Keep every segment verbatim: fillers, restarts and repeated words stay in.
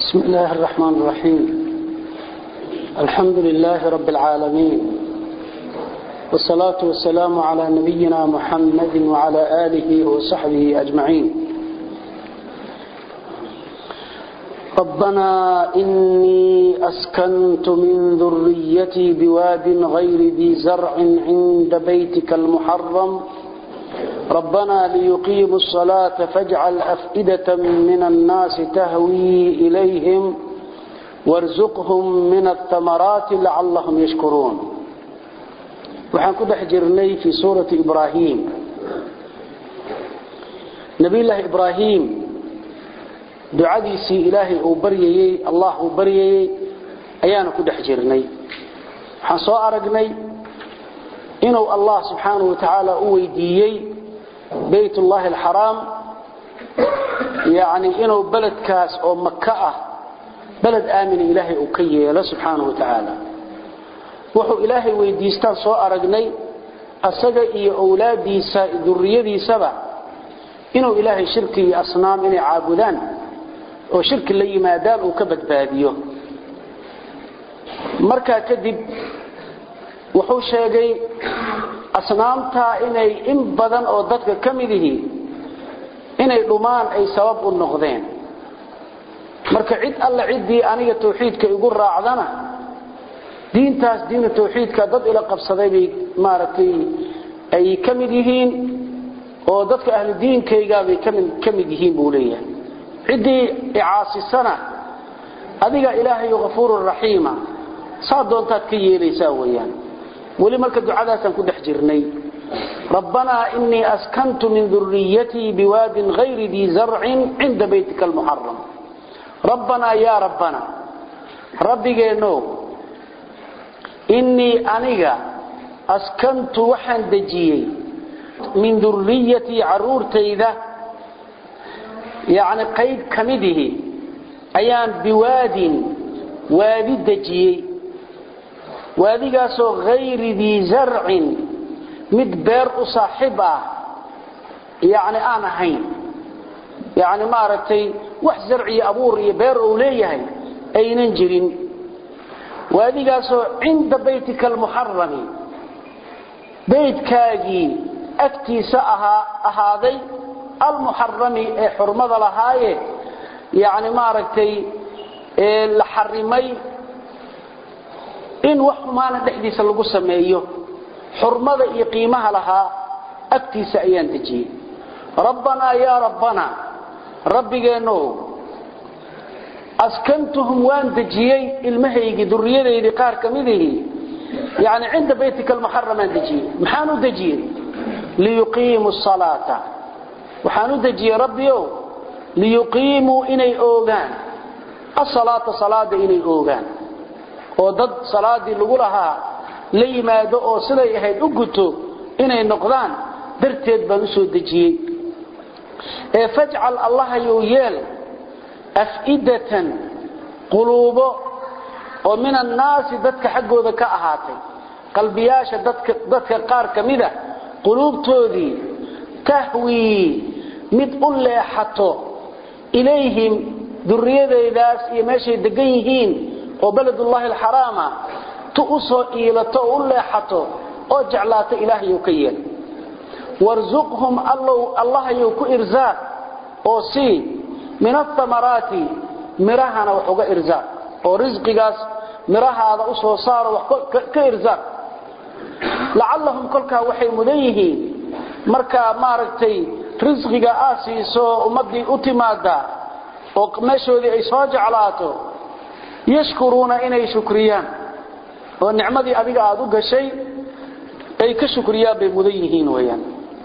بسم الله الرحمن الرحيم. الحمد لله رب العالمين، والصلاة والسلام على نبينا محمد وعلى آله وصحبه أجمعين. ربنا إني أسكنت من ذريتي بواد غير ذي زرع عند بيتك المحرم ربنا ليقيموا الصلاة فاجعل أفئدة من الناس تهوي إليهم وارزقهم من الثمرات لعلهم يشكرون. وحان كده حجرني في سورة إبراهيم. نبي الله إبراهيم دعادي سي إلهي أبريي الله أبريي أيانا كده حجرني وحان سوء أرقني إنه الله سبحانه وتعالى أويديي بيت الله الحرام، يعني إنه بلد كاس أو مكة بلد آمن إلهي أكيه له سبحانه وتعالى. وحو إلهي ويديستان سوء أرقني أسجئي أولادي ذريدي سبع إنه إلهي شركي أصنام إني عابدان وشرك اللي مادان وكبت باديه مركا كذب وحو شاقي asnaamta inay in badan oo dadka kamidihii inay dhumaan ay sabab u noqdeen. marka cid alla cidii aniga tawxiidka igu raacdana diintaas diin tawxiidka dad ila qabsaday bay maartay ay kamid yihiin oo dadka ahli diinkayga bay kamid kamid yihiin buu leeyahay. cidii icaasisana adiga ilaahay ghafuurur rahiima saadontaad ka yeelaysaa weeyaan. ولي مركة دعاء كنت حجرني ربنا إني أسكنت من ذريتي بواد غير ذي زرع عند بيتك المحرم ربنا يا ربنا ربي جينو إني أنيقا أسكنت وحن دجيي من ذريتي عرورتي ذا يعني قيد كمده أيان بواد وادي دجيي واديغاسو غير ذي زرع مدبر صاحبه يعني انا هين يعني ما رتي wax zarci abuur iyo beer oo leeyahay aynan jirin. واديغاسو عند بيتك المحرم بيتكاغي اكتيسا اها اهادي المحرم ee xurmada lahaaye يعني ما رتي ee la xarimay in wax maana dhexdiisa lagu sameeyo xurmada iyo qiimaha laha agtiisa ayaan dajiyay. rabbana ya rabbana rabbigeeno askantuhum waan dajiyay ilmahaygi duriyadeydi qaar kamidii yani inda baytika almuharram dajiyay. maxaanu dajiyay liyuqiimu as-salata waxaanu dajiyay rabbiyo liyuqiimu inay oogaan as-salata salada inay oogaan oo dad salaadii lagu lahaa la yimaado oo siday ahayd u guto inay noqdaan darteed baan u soo dajiyay. ee faj'al allah yuyal afidatan quluubo oo min an-naas dadka xaqooda ka ahaatay qalbiyaasha dadka dadka qaar kamida quluubtoodii tahwi mid u leexato ilayhim duriyadaydaas iyo meeshay degan yihiin وبلد الله الحرام تؤسو إيلته وليحته وجعلات إلهي يكيل وارزقهم الله الله يكو إرزاق وصي من الثمرات مرهنا وحقا إرزاق ورزق قاس مرها هذا أسو صار كإرزاق لعلهم كلها وحي مديه مركا ماركتي رزق قاسي سو أمدي أتمادا ومشوا ذي إسواج علاته يشكرون إني شكريان والنعمة أبيك أدوك شيء أي كشكريان بمذيهين ويان.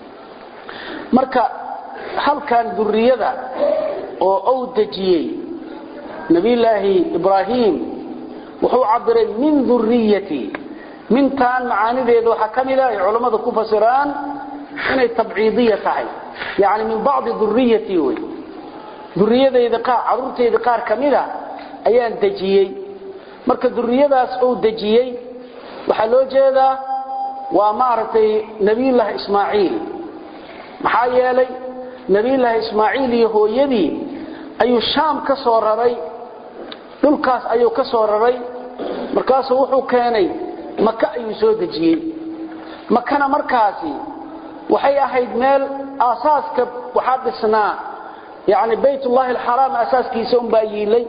مركا هل كان ذرية أو دجيي نبي الله إبراهيم وهو عبر من ذريتي من كان معاني ذو حكم الله علماء كفسران إني تبعيضية صحيح يعني من بعض ذريتي وي ذرية إذا قار عرورتي إذا قار كاملة ayaan dajiyay. marka duriyadaas oo dajiyay waxa loo jeedaa waa maartay nabi allah ismaaciil. maxaa yeelay nabi allah ismaaciil iyo hooyadii ayuu shaam ka soo raray dhulkaas ayuu ka soo raray markaas wuxuu keenay Maka ayuu soo dajiyay makana markaasi waxay ahayd meel asaaska waxa dhisnaa yaani baytullah alharam asaaskiisa um baayilay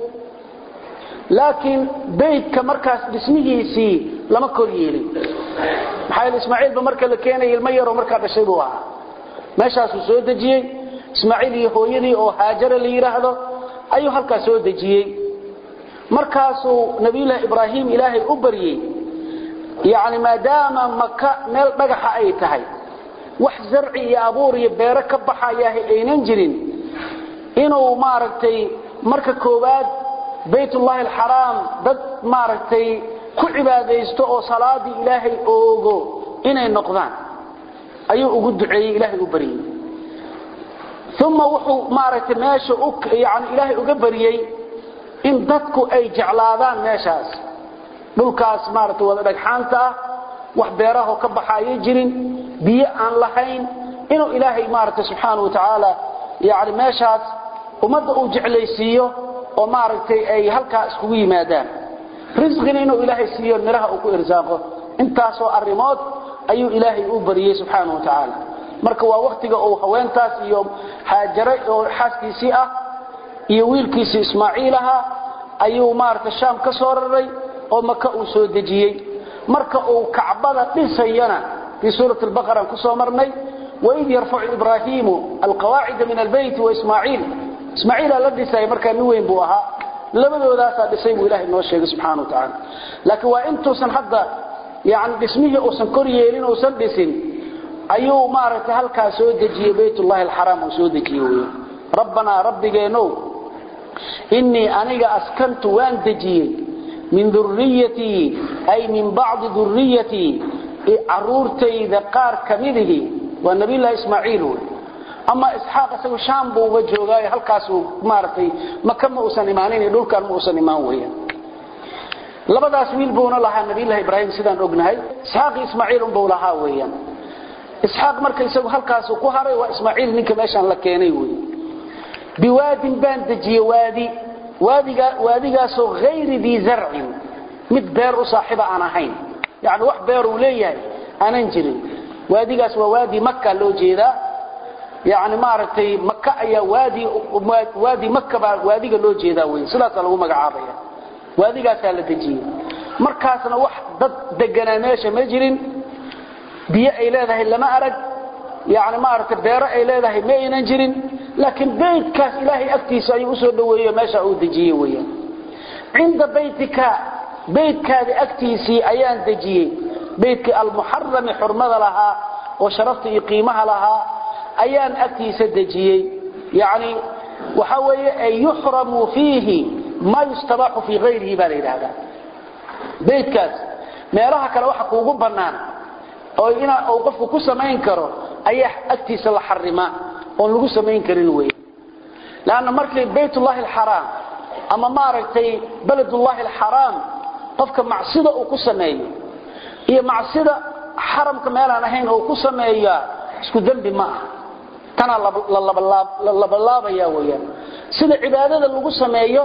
laakiin baytka markaas dhismihiisii lama kor yeelin maxay Ismaaciil ba marka la keenay ilmo yar oo marka dhashay buu ahaa meeshaas uu soo dajiyay Ismaaciil iyo hooyadii oo Haajara la yiraahdo ayuu halka soo dajiyay markaas uu Nabiga Ibrahim Ilaahay u bariyay yaani maadaama Makka meel dhagaxa ay tahay wax zarci iyo abuur iyo beero ka baxaya aynan jirin inuu maaragtay marka koobaad baytullah alharam dad maaragtay ku cibaadeysto oo salaadi Ilaahay oogo inay noqdaan ayuu ugu duceeyay Ilaahay u bariyay thumma wuxuu maaragtay meesha u yaani Ilaahay uga bariyay in dadku ay jeclaadaan meeshaas dhulkaas maaragtay wada dhagxaanta wax beeraha ka baxay jirin biyo aan lahayn inuu Ilaahay maaragtay subhanahu wa ta'ala yaani meeshaas umada uu jeclaysiiyo oo maaragtay ay halka isku yimaadaan rizqina inuu Ilaahay siiyo miraha uu ku irsaaqo intaas oo arimood ayuu Ilaahay u bariyay subhanahu wa ta'ala marka waa waqtiga uu haweentaas iyo Haajara oo xaaskiisii ah iyo wiilkiisii Ismaaciilaha ayuu maaragtay Shaam ka soo raray oo Maka uu soo dajiyay marka uu Kacbada dhisayana fi suurat al-Baqara ku soo marnay wa id yarfa'u Ibraahiim al-qawaa'id min al-bayt wa Ismaaciil Ismaaciil la dhisay marka nin weyn buu ahaa labadoodaas dhisay buu Ilaahay noo sheegay subhanahu wa ta'ala laakiin waa intuusan hadda yaani dhismihi oo san kor yeelin oo san dhisin ayuu maaragtay halka soo dajiyay baytullah al-haram oo soo dajiyay rabbana rabbigeeno inni aniga askantu waan dajiyay min dhurriyyati ay min ba'd dhurriyyati arurtayda qaar kamidihi wa nabiyullah Ismaaciil ama Isxaaq asagu Shaam buu uga joogay halkaas uu maartay Makka ma uusan imaanin dhulkan ma uusan imaan weeyaan labadaas wiil buu lahaa nabiyullah Ibrahim sidaan ognahay Isxaaq Ismaaciil buu lahaa weeyaan Isxaaq markay isagu halkaas ku haray waa Ismaaciil ninka meeshan la keenay weey biwaadin baan dajiye waadi waadiga waadigaas oo غير ذي زرع mid beer u saaxiba aan ahayn yaani wax beer uu leeyahay aanan jirin waadigaas waa waadi Makka loo jeedaa yaani maartay Makka ayaa waadi waadi Makka baa waadiga loo jeedaa weey sidaas lagu magacaabaya waadigaas la dajiyay markaasna wax dad deganaa meesha ma jirin biyo ay leedahay lama arag yaani maartay beero ay leedahay ma aynan jirin laakiin beedkaas Ilaahay agtiisa ayuu soo dhaweeyay meesha uu dajiyay weeyaan inda baytika beedkaada agtiisi ayaan dajiyay beedka al-muharram hurmada laha oo sharafta iyo qiimaha laha ayaan agtiisa dajiyay yaani waxa weeye ay yuhramu fihi ma yustabahu fi ghayrihi balilada beedkaas meelaha kale waxa kuugu banaan oo ina oo qofku ku sameyn karo ayaa agtiisa la xarima oo lagu sameyn karin weey laana markii baytullah al-haram ama maaragtay baladullah al-haram qofka macsida uu ku sameeyo iyo macsida haramka meel aan ahayn oo ku sameeya isku dambi ma kana la laba laabaya weeyaan sida cibaadada lagu sameeyo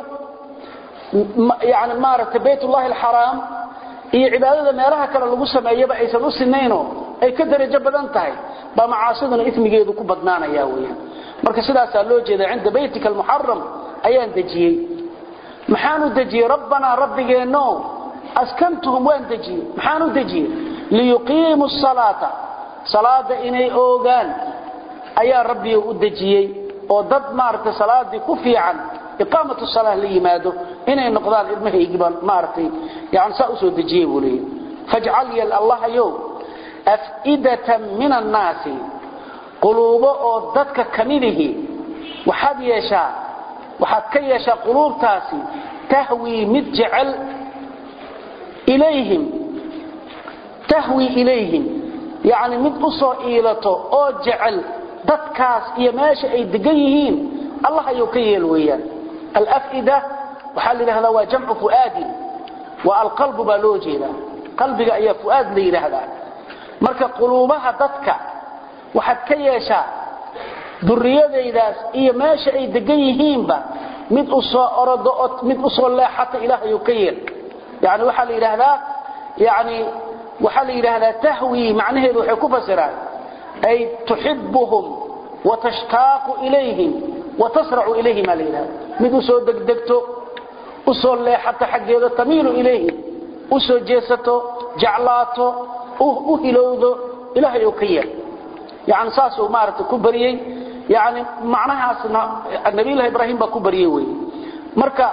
yaani maaragtay baytullah al-haram iyo cibaadada meelaha kale lagu sameeyaba aysan u sinayno ay ka darajo badan tahay ba macaasiduna ismigeedu ku badnaanaya weeyaan marka sidaas loo jeedaa inda baytika al-muharram ayaan dajiyay maxaanu dajiyay rabbana rabbigeeno askantuhum waan dajiyay maxaanu dajiyay liyuqiimu as-salata salada inay oogaan ayaa rabbi u dajiyay oo dad maarta salaadi ku fiican iqaamatu as-salah li yimaado inay noqdaan ilmahaygi baan maartay yaani saa u soo dajiyay buulay faj'al ya allah yow afidatan min an-nas quluubo oo dadka kamidihi waxaad yeeshaa waxaad ka yeeshaa quluubtaasi tahwi mid jecel ilayhim tahwi ilayhim yaani mid u soo iilato oo jecel dadkaas iyo meesha ay degan yihiin Allah ayuu ka yeel weeyaan al-afida waxa la yiraahdaa waa jamcu fuadi wa al-qalb balojida qalbiga ayaa fuad la yiraahdaa marka quluubaha dadka waxaad ka yeeshaa durriyadaydaas iyo meesha ay degan yihiinba mid u soo orado mid u soo leexata ilaahay uu ka yeel yani waxa la yiraahdaa yani waxa la yiraahdaa tahwi macnaheedu wuxuu ku fasiraa ay tuhibbuhum wa tashtaqu ilayhim wa tasra'u ilayhim alayha mid u soo degdegto u soo leexata xageeda tamiilu ilayhim u soo jeesato jaclaato u hilowdo ilaahay uu ka yeel يعني ساسو مارت كبريي يعني معناها النبي الله ابراهيم با كبريي وي marka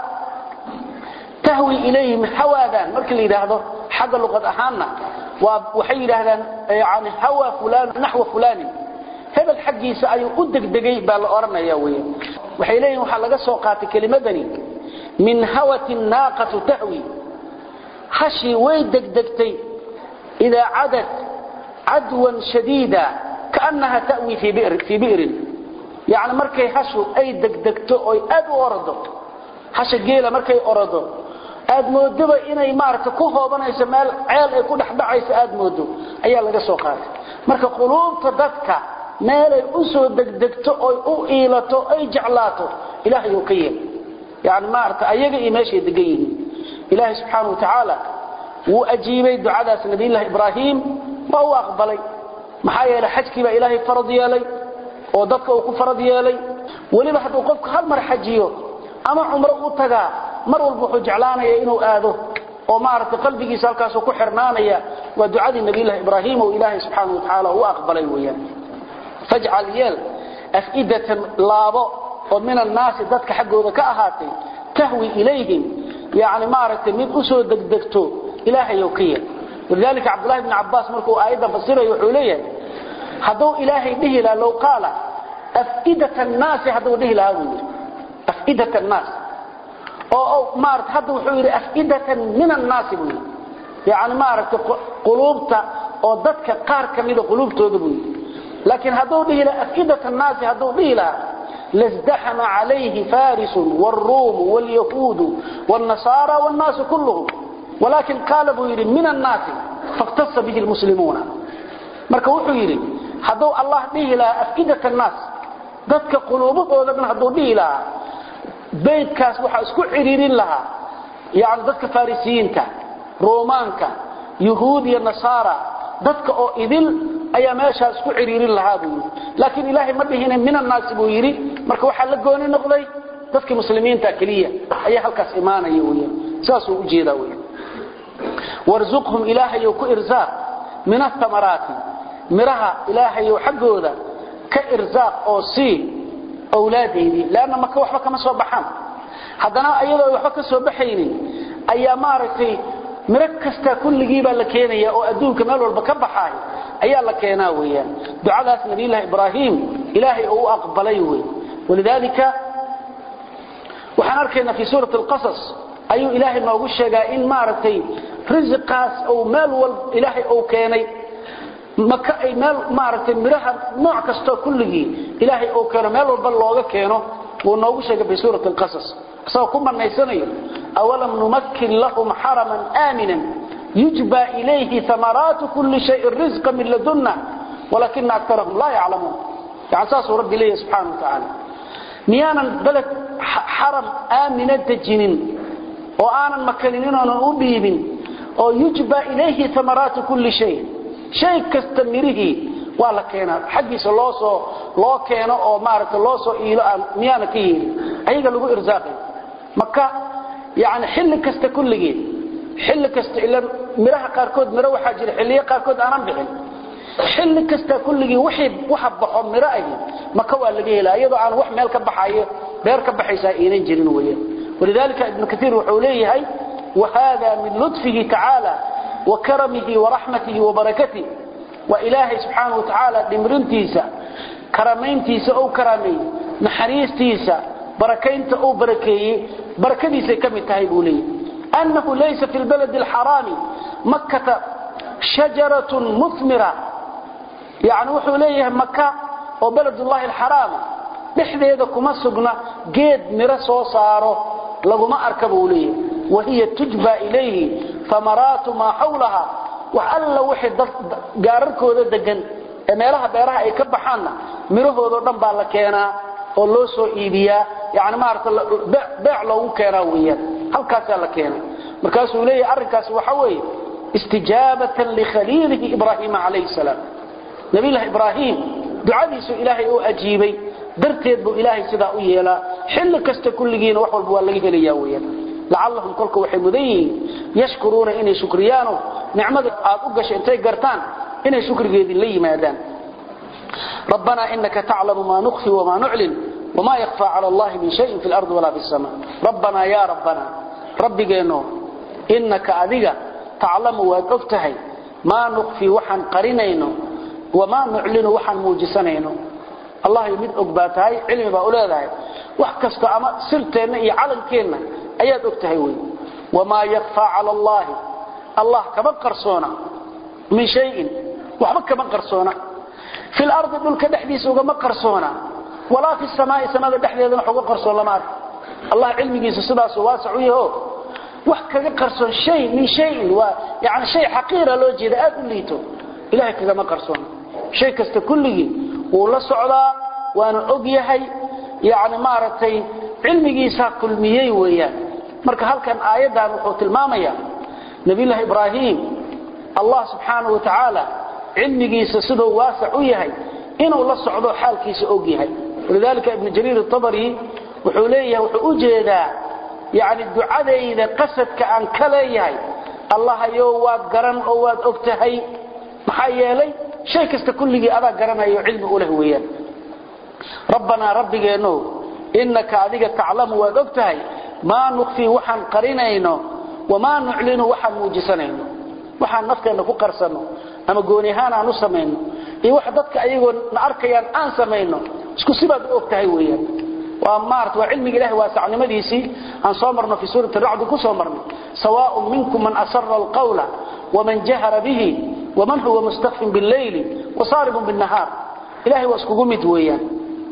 tahwi ilayhim hawadan marka la yiraahdo xagga luqad ahaana waa waxay yiraahdaan yani hawa fulan nahwa fulani hebel xaqiisa ay u degdegay baa la oranaya way waxay leeyihiin waxa laga soo qaatay kelimadani min hawati naqatu tahwi hashi way degdegtay ila adad adwan shadida كأنها تأوي في بئر في بئر يعني markay hashu ay degdegto oo aad u orado hasha geela markay orado aad moodaba inay maarta ku hoobanayso meel ceel ay ku dhaxdhacayso aad moodo ayaa laga soo qaatay marka quluubta dadka meel ay u soo degdegto oo u iilato ay jeclaato ilaahay uu ka yeel yani maarta ayaga iimeeshay degayiin ilaahay subhanahu wa ta'ala wuu ajiibay ducadaas nabiga ibraahim waa uu aqbalay maxaa yeelay xajkiiba ilaahay farad yeelay oo dadka uu ku farad yeelay waliba haduu qofku hal mar xajiyo ama umro u taga mar walba wuxuu jeclaanaya inuu aado oo maarta qalbigiisa halkaas ku xirnaanaya waa ducadii nabiga ibraahim oo ilaahay subhanahu wa ta'ala uu aqbalay weeyaan faj'al yal afidatan laabo oo min الناس dadka xaqooda ka ahaatay tahwi ilayhim yaani maarta mid u soo degdegto ilaahay uu ka yeel ولذلك عبد الله بن عباس مركو آيدا فسيره وحوليه هذو إلهي به لا لو قال أفئدة الناس هذو به لا أفئدة الناس أو, أو مارت هذو حولي أفئدة من الناس بني يعني مارت قلوبتا أو ضدك قار كميدة قلوبته دبني لكن هذو به لا أفئدة الناس هذو به لا لازدحم عليه فارس والروم واليهود والنصارى والناس كلهم ولكن قال ابو يري من الناس فاقتص به المسلمون marka wuxuu yiri haduu Allah dhihi la afidata الناس dadka quluubadooda haduu dhihi la beedkaas waxa isku xiriirin laha yaani dadka farisiinta roomaanka yahuud iyo nasaara dadka oo idil ayaa meesha isku xiriirin laha buu laakiin ilaahay ma dhihina min الناس buu yiri marka waxa la gooni noqday dadka muslimiinta kaliya ayaa halkaas iimaanaya weeyaan saas uu jeedaa weeyaan وارزقهم إلهي وكإرزاق من الثمرات مرها إلهي وحقوذا كإرزاق أو سي أولادي لأن ما كوحبا كما صبحان حدنا أيضا وحبا صبحيني أي مارتي مركزتا كل جيبا لكينيا أو أدوك مالو البكبحاي أي لكينا ويا دعاء نبي الله إبراهيم إلهي أو أقبليه ولذلك وحنركنا في سورة القصص أي إلهي ما أقول شيء إن مارتي رزقاس أو مال والإلهي أو كيني مكا أي مال مارتي مرها نوع كستو كله إلهي أو كينو مال والبلوغة كينو ونقول شيء في سورة القصص سوى كما نيساني أولم نمكن لهم حرما آمنا يجبى إليه ثمرات كل شيء رزقا من لدنا ولكن أكثرهم لا يعلمون يعني أساس رب إليه سبحانه وتعالى ميانا بلد حرم آمنا تجنين وآنا مكانين ونؤبيبين ويجبى إليه ثمرات كل شيء شيء كاستمره ولا كينا حقيس الله سو الله كينا أو مارك الله سو إلى ميانا كيه أيها له إرزاقي مكة يعني حل كست كل جيل حل كست إلا مرها قاركود مروح حاجر حلية قاركود أنا بحل حل كست كل جيل وحب وحب بحم مرأي مكة ولا جيل أيضا عن وح مالك بحاية بيركب بحيسائين جرين وياه ولذلك ابن كثير وحوليه هاي وهذا من لطفه تعالى وكرمه ورحمته وبركته وإلهي سبحانه وتعالى لمرنتيسا كرمينتيسا أو كرمي نحريستيسا بركينت أو بركي بركديسا كم تهيبولي أنه ليس في البلد الحرام مكة شجرة مثمرة يعني وحوليه مكة وبلد الله الحرام dhexdeeda kuma sugna geed mira soo saaro laguma arkabo leeyahay wahiya tujba ilayhi thamaratu ma hawlaha wa alla wixii gaararkooda degan ee meelaha beeraha ay ka baxaan mirahooda dhan baa la keenaa oo loo soo iibiyaa yani maarta beec loogu keenaa weeyaan halkaasaa la keenay markaasuu leeyahay arrinkaas waxa weeye istijaabatan likhaliilihi ibraahiima calayhi salaam nabilah ibraahim ducadiisu ilaahay uu ajiibay darteed buu ilaahay sidaa u yeelaa xilli kasta kulligiina wax walba waa laga helayaa weeyaan lacallahum kolka waxay mudan yihiin yashkuruuna inay shukriyaano nicmada aad u gashay intay gartaan inay shukrigeedii la yimaadaan ربنا إنك تعلم ما نخفي وما نعلن وما يخفى على الله من شيء في الأرض ولا في السماء ربنا يا ربنا ربي جينو إنك أذيك تعلم وأكفتهي ما نخفي وحن قرنينو وما نعلن وحن موجسنينو الله يمد أقباتهاي علم بأولادهاي وحكست أما سرتين إي علم كينا أياد أكتهيوي وما يخفى على الله الله كما قرصونا من شيء وحبك كما قرصونا في الأرض دول كدحديث وما قرصونا ولا في السماء سماء دحديث وحبك قرصون لما أعرف الله علمي جيس سداس واسع ويهو وحكا قرصون شيء من شيء يعني شيء حقيرة لو جيدا أقول ليتو إلهي كما قرصونا شيء كست كله ولا صعدا وانا أقيهي يعني مارتي علمي جيسا كل ميهي وياه marka halkan aayadan wuxuu tilmaamaya nabiga ibraahim allah subhanahu wa ta'ala cilmigiisa sidoo waasac u yahay inuu la socdo xaalkiisa og yahay walidalika ibn jarir at-tabari wuxuu leeyahay wuxuu u jeedaa yaani ducadayda qasadka aan kala yahay allah ayo waad garan oo waad ogtahay maxaa yeelay shay kasta kulligi adaa garanayo cilmi u leh weeyaan rabbana rabbigeeno innaka adiga ta'lamu waad ogtahay ما نخفي وحن قرينينو وما نعلن وحن موجسنينو وحن نفتينا ku qarsano ama goonihaan aanu sameeyno iyo wax dadka ayagoo arkayaan aan sameeyno isku sibaad ogtahay weeyaan waa maart waa cilmiga ilaahay waa sacnimadiisi aan soo marno fi suurat ar-ra'd ku soo marno sawaa'un minkum man asarra al-qawla wa man jahara bihi wa man huwa mustakhfin bil-layli wa saribun bin-nahar ilaahay waa isku mid weeyaan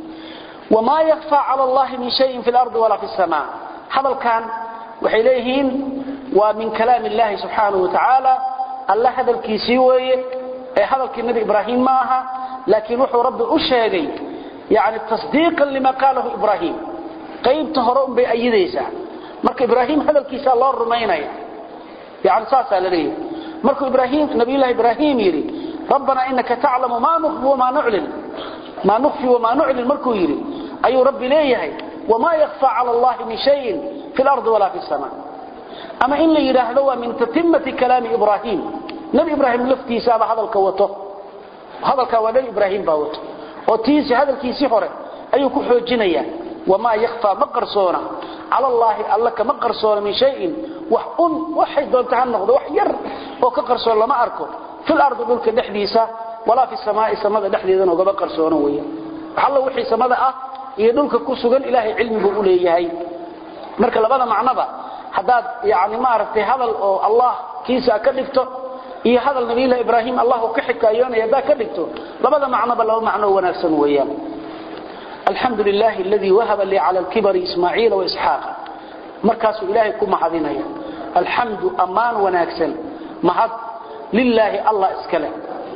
وما يخفى على الله من شيء في الأرض ولا في السماء هذا كان وحيليهين ومن كلام الله سبحانه وتعالى الله هذا الكيسيوي هذا النبي إبراهيم معها لكن وحو رب أشهدي يعني تصديقا لما قاله إبراهيم قيب تهرون بأيديسا مرك إبراهيم هذا الكيسا الله الرميني يعني ساسا لديه مرك إبراهيم نبي الله إبراهيم يري ربنا إنك تعلم ما نخفي وما نعلن ما نخفي وما نعلن مركو يري أي ربي ليه وما يخفى على الله من شيء في الأرض ولا في السماء أما إن لي يرهدوا من تتمة كلام إبراهيم نبي إبراهيم لفتي سابع هذا الكوته هذا الكوته إبراهيم باوته وتيسي هذا الكيسي حره أي كحو جنيا وما يخفى مقرصونا على الله الله كمقرصونا من شيء وحن وحي دولت عنه وحير وكقرصون لما أركو في الأرض دولك دحديسة ولا في السماء سماء دحديسة وكمقرصونا ويا الله وحي سماء iyo dhulka ku sugan ilaahay cilmi buu u leeyahay marka labada macnaba hadaad yaani ma aragtay hadal oo Allah kiisa ka dhigto iyo hadal nabiga ibraahim Allah ka xikaayoonaya da ka dhigto labada macnaba laba macno wanaagsan weeyaan alhamdulillah alladhi wahaba li ala al-kibar ismaaciil wa ishaaq markaas ilaahay ku mahadinaya alhamdu amaan wanaagsan mahad lillahi Allah iskale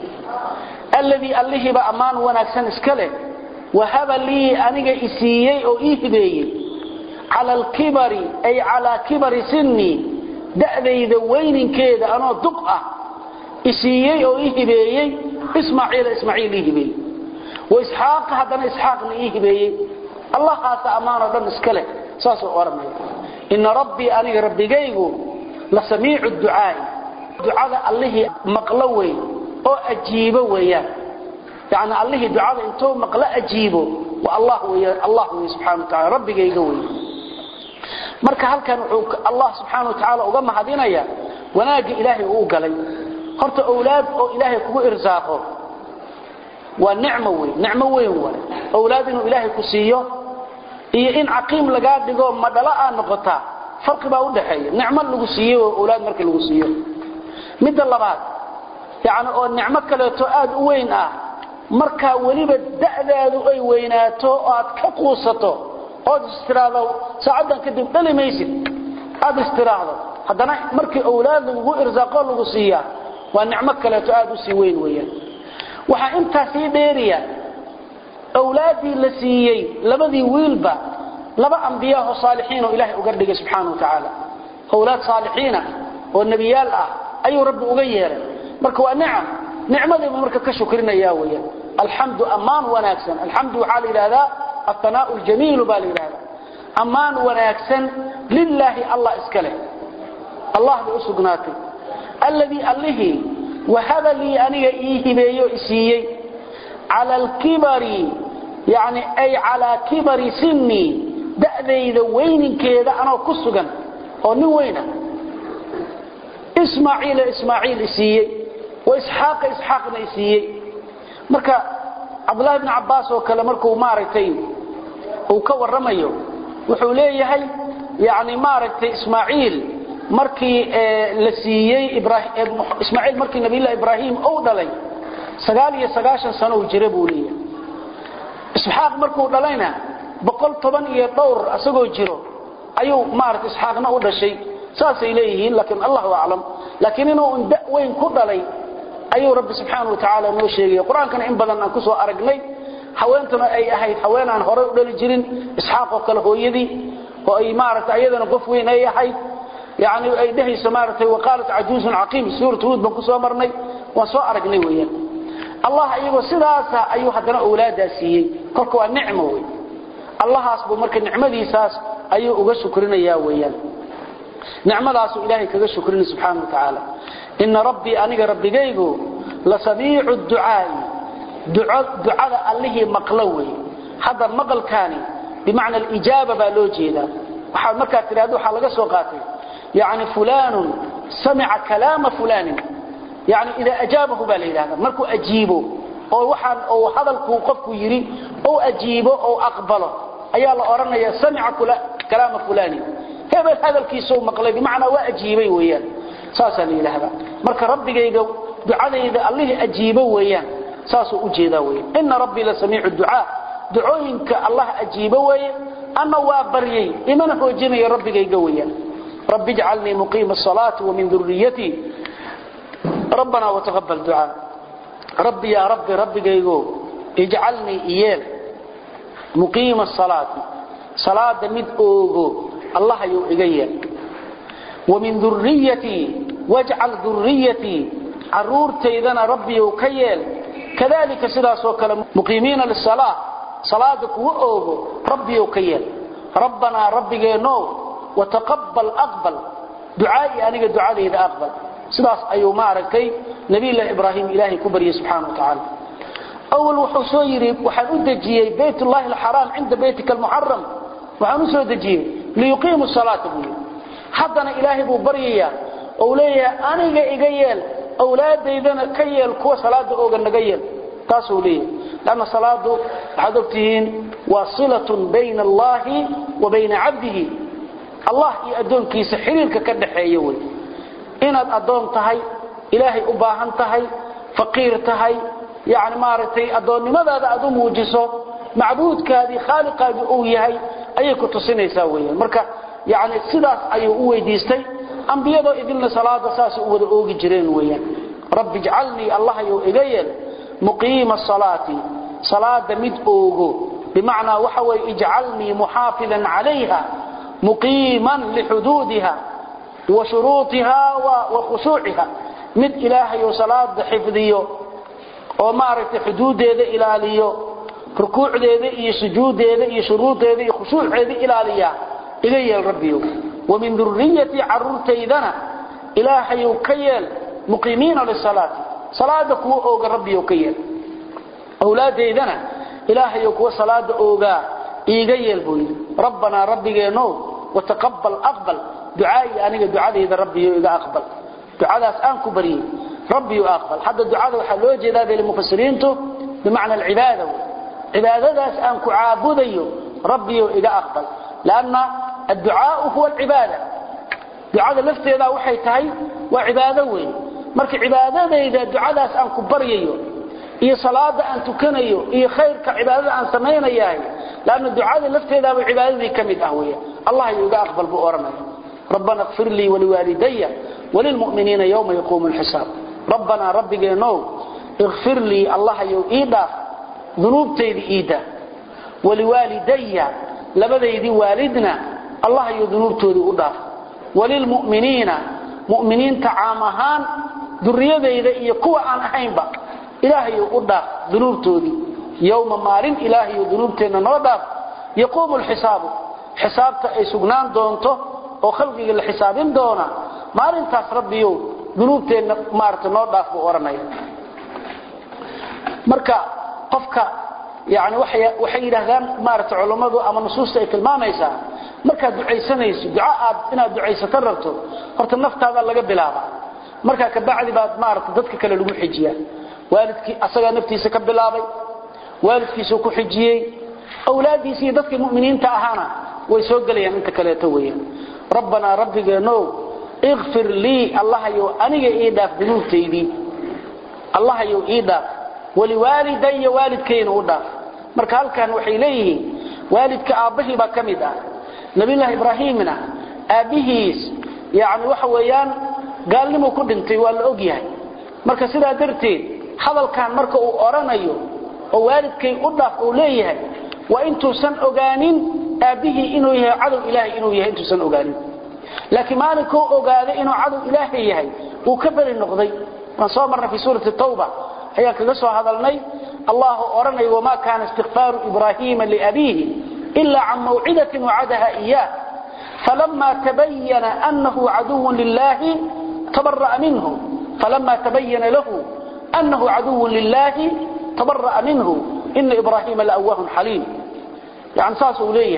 alladhi allihiba amaan wanaagsan iskale وهب لي أنيق إسيي أو إهبي على الكبر أي على كبر سني دأذي ذوين كيدا أنا دقة إسيي أو إهبي إسماعيل إسماعيل إهبي وإسحاق هذا إسحاق إهبي الله قاس أمانة دم اسكله ساسو أرمي إن ربي أنيق ربي جيغو لسميع الدعاء دعاء الله مقلوي أو أجيبه وياه يعني الله دعاء انتو مقلا اجيبه والله الله سبحانه وتعالى ربي يقوي marka halkan wuxuu Allah subhanahu wa ta'ala uga mahadinaya wanaaga ilaahay uu galay horta awlaad oo ilaahay kugu irsaaqo waa nicmo weyn nicmo weyn waa awlaad inuu ilaahay ku siiyo iyo in aqim laga dhigo madala aan noqota farqi baa u dhaxeeya nicmo lagu siiyo awlaad marka lagu siiyo mid labaad yaani oo nicmo kale to aad u weyn ah marka waliba da'daadu ay weynaato aad ka quusato oo istiraado saacadan kadib dhalimaysid aad istiraado hadana markii awlaad lagu irsaaqo lagu siiya waa nicmo kale to aad u sii weyn weeyaan waxa inta sii dheeriya awlaadii la siiyay labadii wiilba laba anbiya oo saalixiin oo ilaahay uga dhigay subhanahu wa ta'ala awlaad saalixiina oo nabiyaal ah ayuu rabbi uga yeeray marka waa nicam nicmada marka ka shukrinaya weeyaan alhamdu amaan wanaagsan alhamdu waxa ilaaha الثناء الجميل بالإله أمان وناكسن لله الله إسكاله الله بأسقناته الذي أله وهذا لي أن يئيه بيو إسيي على الكبر يعني أي على كبر سني دأذي ذوين كذا أنا كسقن أو نوين إسماعيل إسماعيل إسيي وإسحاق إسحاق إسيي مركا عبد الله بن عباس وكلا مركو مارتين وكو الرميو وحوليه يعني مارتي إسماعيل مركي لسيي إبراهيم إسماعيل مركي نبي الله إبراهيم أو دلي سقالي سقاشا سنو جربوا لي إسحاق مركو دلينا بقول طبعا يطور أسقو جرو أيو مارت إسحاقنا أولا شيء ساس إليه لكن الله أعلم لكن إنه وين كدلي أيو رب سبحانه وتعالى نوشيغي القرآن كان إن بدن أن كسو أرقني حوانتنا أي أحيد حوان عن هراء دولي جرين إسحاق وكاله يدي وأي مارت أيضا قفوين أي أحيد يعني أي دهي سمارته وقالت عجوز عقيم سورة هود بكسو أمرني وسو أرقني ويا الله أيوه سلاسة أيها دنا أولاد سيئي كلكوا النعمة وي الله أصبه مركا النعمة دي ساس أيوه أغشكرنا يا ويا نعمة الله إلهي كغشكرنا سبحانه وتعالى إن ربي أنيق ربي جيجو لسميع الدعاء دعاء دعاء الله مقلوي هذا مقل كاني بمعنى الإجابة بالوجه ذا وحال مركا ترادو حلقة سوقاتي يعني فلان سمع كلام فلان يعني إذا أجابه بالي هذا مركو أجيبه أو وحال أو هذا الكوقف يري أو أجيبه أو أقبله أي الله أرنا يا سمع كلام فلان هذا الكيسو مقلوي بمعنى وأجيبه ويان ساسا لي لهذا مركا ربيغيغو دعاديدا الله اجيبه ويان ساسو ujeeda weey in rabbi la samii'u du'a du'ooyinka allah ajiibo weey ama waa baryay imana hoojinay rabbigayga weeyaan rabbi ij'alni muqima as-salati wa min dhurriyyati rabbana wa taqabbal du'a rabbi ya rabbi rabbigaygo ij'alni iyal muqima as-salati salada mid oogo allah ayu igayeen ومن ذريتي واجعل ذريتي عرورتيدنا ربي وكيل كذلك سداس وكلام مقيمين للصلاة صلاتك وأوغو ربي وكيل ربنا ربي نو وتقبل أقبل دعائي أنا دعائي إذا أقبل سداس أيو معركي نبي الله إبراهيم إلهي كبري سبحانه وتعالى أول وحسيري وحنود جيه بيت الله الحرام عند بيتك المحرم وحنود جيه ليقيموا الصلاة بيه حدنا إلهي بو بريا أوليا أنيغا إيغيال أولاديدنا كيال كوا صلاة أوغا نغيال تاسو ليه لأن صلاة حدثتين واصلة بين الله وبين عبده الله يأدون كيس حريرك كدحي يوي إناد أدون تهي إلهي أباهن تهي فقير تهي يعني مارتي أدون لماذا هذا أدون موجسه معبود كهذه خالق هذه أويهي أيكو تصيني ساويا مركا يعني سداس أيو ويديستي أنبياء إذن صلاة ساس أود أوجي جرين ويا رب اجعلني الله يو إليل مقيم الصلاة صلاة مد أوجو بمعنى وحوي اجعلني محافظا عليها مقيما لحدودها وشروطها وخشوعها مد إلهي وصلاة حفظيه ومعرفة حدود هذا إلاليه ركوع هذا سجود هذا شروط هذا خشوع هذا إلاليه إلي الربي ومن ذريتي عرورتيدنا إلهي وكيل مقيمين للصلاة صلاة كوء ربي وكيل أولاديدنا إلهي وكوء صلاة أوغا إيغيل بوي ربنا ربي نو وتقبل أقبل دعائي أنا دعائي إذا ربي إذا أقبل دعاء أسأل كبري ربي أقبل حتى الدعاء وحلوجي ذا للمفسرين بمعنى العبادة عبادة أسأل كعابدي ربي إذا أقبل لأن الدعاء هو العبادة دعاء لفتي إذا وحي تهي وعبادة وين مرك عبادة إذا دعاء أن كبريه إيه صلاة أن تكنيه إيه خير كعبادة أن سمين إياه لأن الدعاء لفتي إذا وعبادة كمد أهوية الله يقول أقبل بأورنا ربنا اغفر لي ولوالدي وللمؤمنين يوم يقوم الحساب ربنا ربي جنو اغفر لي الله يقول إيدا ذنوب تيد إيدا ولوالدي labadaydi waalidna allah iyo dunuubtoodi u dhaaf walil mu'miniina mu'miniinta caamahan duriyadayda iyo kuwa aan ahaynba ilaahay u dhaaf dunuubtoodi yawma maalin ilaahay iyo dunuubteena noo dhaaf yaqumu alhisaabu xisaabta ay sugnaan doonto oo khalqiga la xisaabin doona maalintaas rabbiyo dunuubteena maarta noo dhaaf oo oranay marka qofka yaani waxay waxay yiraahdaan maarta culimadu ama nusuusta ay tilmaamaysa marka ducaysanayso ducaad inaad ducaysato rabto horta naftaada laga bilaaba marka ka bacdi baad maarta dadka kale lagu xijiya waalidkii asaga naftiisa ka bilaabay waalidkiisu ku xijiyay awlaadiisi dadka muuminiinta ahana way soo galayaan inta kale tawayeen rabbana rabbigeeno اغفر لي الله يو انيغا ايداف ذنوبتيدي الله يو ايداف ولوالدي والدكين وداف marka halkan waxay leeyihiin waalidka aabahi ba kamid ah nabi allah ibraahimna aabihiis yaani waxa weeyaan gaalnimo ku dhintay waa la og yahay marka sidaa darteed hadalkan marka uu oranayo oo waalidkay u dhaaf oo leeyahay waa intuu san ogaanin aabihi inuu yahay cadu ilaahay inuu yahay intuu san ogaanin laakiin maalinka uu ogaaday inuu cadu ilaahay yahay uu ka bari noqday ma soo marna fi suurati tawba ayaa kaga soo hadalnay الله أرني وما كان استغفار إبراهيم لأبيه إلا عن موعدة وعدها إياه فلما تبين أنه عدو لله تبرأ منه فلما تبين له أنه عدو لله تبرأ منه إن إبراهيم لأواه حليم يعني ساسه ليه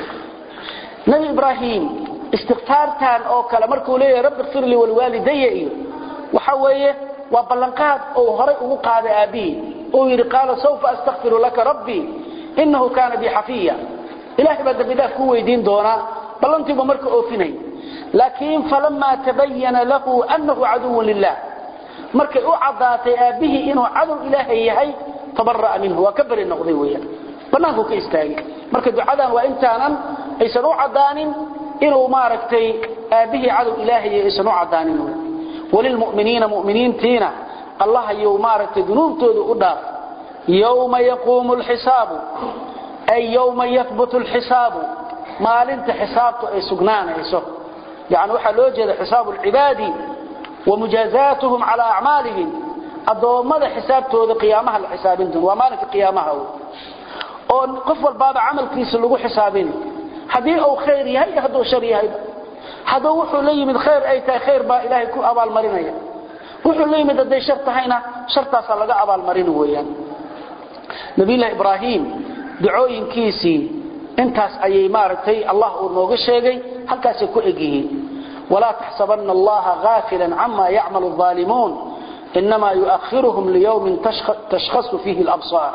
نبي إبراهيم استغفار تان أو كلامركه ليه رب اغفر لي والوالدي وحويه وبلنقاد أو هرئ وقاد أبيه ويري قال سوف أستغفر لك ربي إنه كان بي حفيا إلهي بدأ بدأ كوي دين دونا بل أنت بمرك أوفني لكن فلما تبين له أنه عدو لله مرك أعضات أبيه إنه عدو إلهي هي تبرأ منه وكبر النقضيوية بناكو كيستاقي مرك دعادا وإنتانا إيسانو عدان إنه ماركتي أبيه عدو إلهي إيسانو عدان وللمؤمنين مؤمنين تينا الله يوم مارت ذنوبتooda u dhaaf يوم يقوم الحساب أي يوم يثبت الحساب maalinta xisaabtu ay sugnaanayso يعني waxa loo jeedo حساب العباد ومجازاتهم على أعمالهم adoomada xisaabtooda qiyaamaha la xisaabin doon waa maalinta qiyaamaha oo qof walba amalkiisa lagu xisaabin hadii uu khayr yahay haduu shar yahay haduu wuxuu leeyimid khayr ay tahay khayr ba ilaahay ku abaal marinaya wuxuu leeyimid haday shar tahayna shartaas laga abaal marin weeyaan nabi ilaahi ibraahim ducooyinkiisi intaas ayay maartay allah uu nooga sheegay halkaas ku eegiyay wala tahsabanna allaha ghafilan amma ya'malu adh-dhalimun inma yu'akhiruhum liyawmin tashkhasu fihi al-absar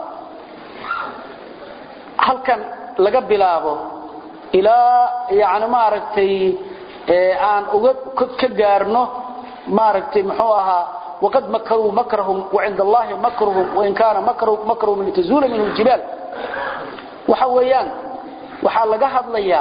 halkan laga bilaabo ila yaani maartay aan uga ka gaarno ماركتي محوها وقد مكروا مكرهم وعند الله مكرهم وإن كان مكروا مكروا من تزول منه الجبال وحويان وحال لقاها ضليا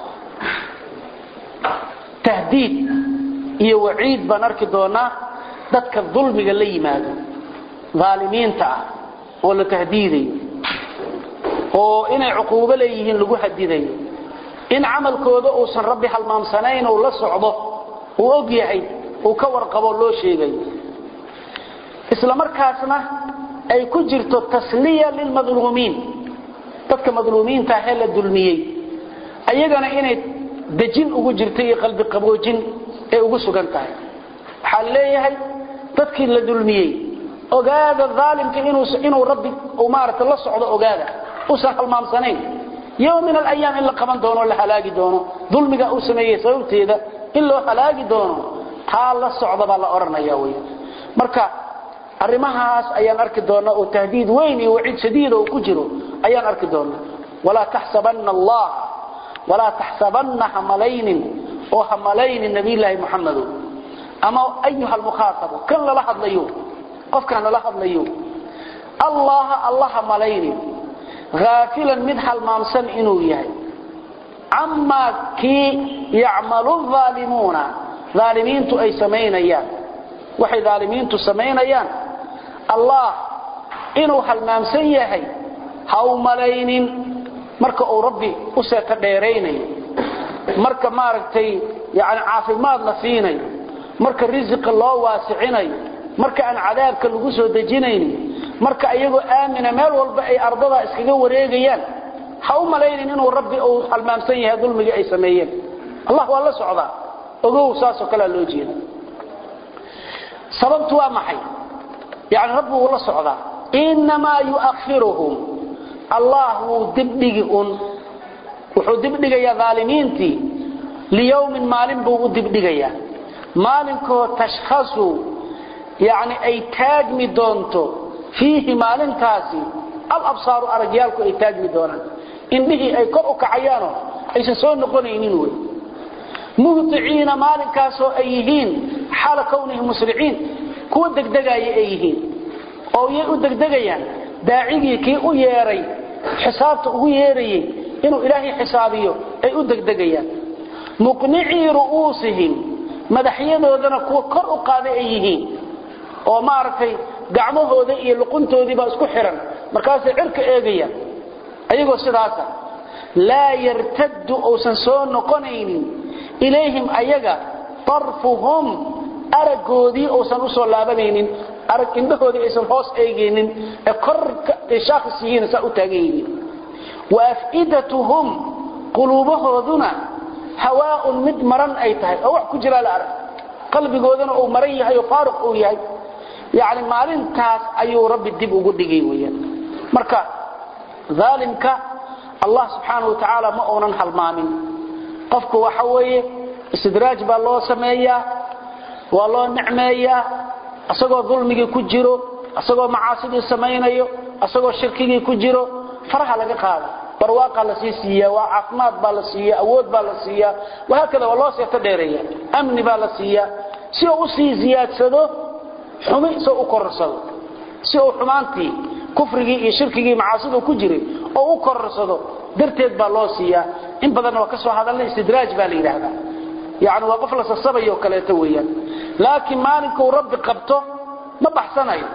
تهديد إيه وعيد بنارك دونا ذاتك الظلم قال لي ماذا ظالمين تعا ولا تهديدي وإن عقوبة ليهن لقوها الديدي إن عمل كوضا أوصن ربي حالمامسانين ولا صعبه وأقيعي وكور قبول لو شيغay isla markaasna ay ku jirto tasliya lil madluumin dadka madluuminta hela dulmiyay ayagana inay dajin ugu jirtay qalbi qaboojin ee ugu sugan tahay waxa leeyahay dadkii la dulmiyay ogaada zaalimka inuu inuu rabbi oo maarta la socdo ogaada usan halmaamsanayn يوم من الايام illa qaban doono la halaagi doono dulmiga uu sameeyay sababteeda in loo halaagi doono حال الصعب بالله أرنا يا وين مركا الرماهاس أيان أرك دونا وتهديد ويني وعيد شديد وكجرو أيان أرك دونا ولا تحسبن الله ولا تحسبن حملين وحملين النبي الله محمد أما أيها المخاطب كل لحظ ليو قف كان لحظ ليو الله الله حملين غافلا من حال مامسن إنو يهي عما كي يعمل الظالمون ظالمينتو أي سمينيان وحي ظالمينتو سمينيان الله إنو حلمامسن يهي هاو ملايين marka uu rabbi u seeta dheereeyay marka maaragtay yaani caafimaad la siinay marka rizq loo waasicinayo marka aan cadaabka lagu soo dejinayn marka ayagoo aamina meel walba ay ardada iskaga wareegayaan ha u maleeyeen inuu rabbi uu halmaamsan yahay dulmiga ay sameeyeen allah waa la socdaa ogow saaso kala loo jeedo sababtu waa maxay yaani rabbi wuu la socdaa inma yu'akhiruhum allah dibdigun wuxuu dibdigaya zaalimiintii liyawmin maalin buu dibdigaya maalinko tashkhasu yaani ay taagmi doonto fihi maalintaasi al absaaru arjaalku ay taagmi doonaan indhihi ay kor u kacayaano aysan soo noqonaynin way muhtiina maalinkaasoo ay yihiin xaal kawnihi musri'in kuwa degdegaya ay yihiin oo ay u degdegayaan daacigii kii u yeeray xisaabta ugu yeerayay inuu ilaahi xisaabiyo ay u degdegayaan muqni'i ru'usihim madaxyadoodana kuwa kor u qaaday ay yihiin oo maartay gacmahooda iyo luquntoodii ba isku xiran markaas ay cirka eegayaan ayagoo sidaas la yartaddu awsan soo noqonaynin ilayhim ayaga tarfuhum aragoodii awsan u soo laabanaynin arag indhahoodii aysan hoos eegaynin ee korka shakhsiyiin sa u taagayeen wa afidatuhum qulubuhuduna hawaa'un mid maran ay tahay oo wax ku jira la arag qalbigoodana uu maran yahay oo faaruq uu yahay yaani maalintaas ayuu rabbi dib ugu dhigay weeyaan marka zaalimka allah subhanahu wa ta'ala ma oonan halmaamin qofku waxa weeye istidraaj baa loo sameeyaa waa loo nicmeeyaa asagoo dulmiga ku jiro asagoo macaasidi sameeynayo asagoo shirkiga ku jiro faraha laga qaado barwaaqa la siiyaa waa caafimaad baa la siiyaa awood baa la siiyaa waxa kale waa loo seeta dheereeyaa amni baa la siiyaa si uu sii ziyaadsado xumi soo u korsado si uu xumaantii kufrigi iyo shirkigi macaasidi ku jiray oo u korsado darteed baa loo siiyaa in badan waa ka soo hadalnay istidraaj baa la yiraahdaa yaani waa qof la sasabayo kale ta weeyaan laakiin maalinku rabbi qabto ma baxsanayo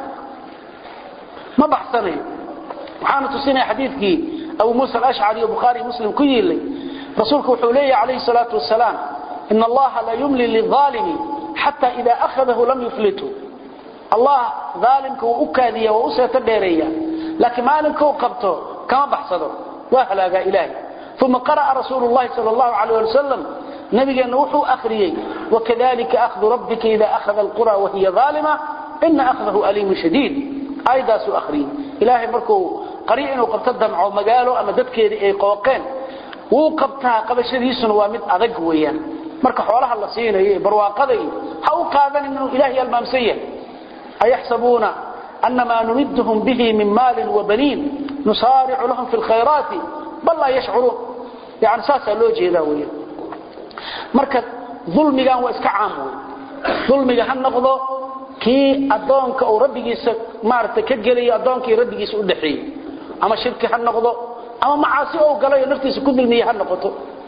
ma baxsanayo waxaana tusinay xadiidkii abu muusa al-ash'ari iyo bukhari muslim ku yeelay rasuulku wuxuu leeyahay alayhi salatu wasalaam inna allaha la yumli lidh-dhalimi hatta idha akhadahu lam yuflitu allah dhalimku uu kaadiya oo u seeta dheereeya laakiin maalinku qabto kama baxsado waa halaaga ilaahi ثم قرأ رسول الله صلى الله عليه وسلم نبينا وحو أخريي وكذلك أخذ ربك إذا أخذ القرى وهي ظالمة إن أخذه أليم شديد أيضا سو أخري إلهي مركو قريئا وقبت الدمع ومقاله أما ددك قوقين وقبتها قبل شديس ومد أذق ويان مركو حولها الله سينا برواقضي حو قادن إنه إلهي المامسية أيحسبون أنما نمدهم به من مال وبنين نصارع لهم في الخيرات بل لا يشعرون يعني ساسا لو جيدا ويا marka dulmigan waa iska caam weey dulmiga han noqdo ki adoonka oo rabbigiisa maarta ka galay adoonkii rabbigiisa u dhaxeeyay ama shirki han noqdo ama macaasi oo galay naftiisa ku dulmiya han noqoto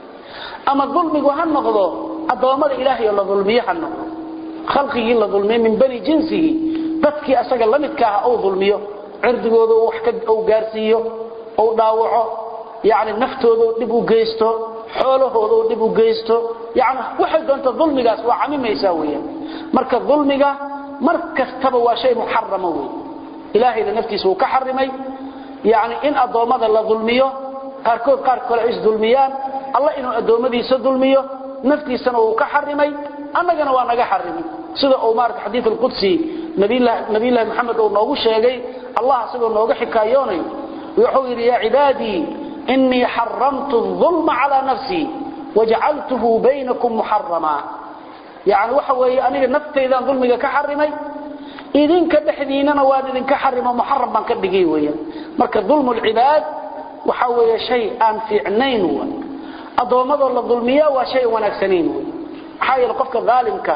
ama dulmigu han noqdo adoomada ilaahay la dulmiya han noqdo khalqigi la dulmiya min bani jinsihi dadkii asaga la midka ah oo dulmiyo cirdigooda wax ka oo gaarsiiyo oo dhaawaco yaani naftooda dib u geysto xoolahooda dib u geysto yaani waxa doonta dulmigaas waa camimaysa weeyaan marka dulmiga markastaba waa shay muharram weey ilaahay naftiisa uu ka xarimay yaani in adoomada la dulmiyo qaarkood qaar kale is dulmiyaan allah inuu adoomadiisa dulmiyo naftiisana uu ka xarimay annagana waa naga xarimay sida oo maarka xadiis al-qudsi nabiillah nabiillah muhammad oo noogu sheegay allah asagoo nooga xikaayoonayo wuxuu yiri ya cibaadi إني حرمت الظلم على نفسي وجعلته بينكم محرما يعني وحوي أنا نفتي إذا ظلمك كحرمي إذن كدحديننا واد إذن كحرم محرما كدقي ويا مركز ظلم العباد وحوي شيء أن في عنين أضومض الله الظلمية وشيء ونكسنين حايل قفك ظالمك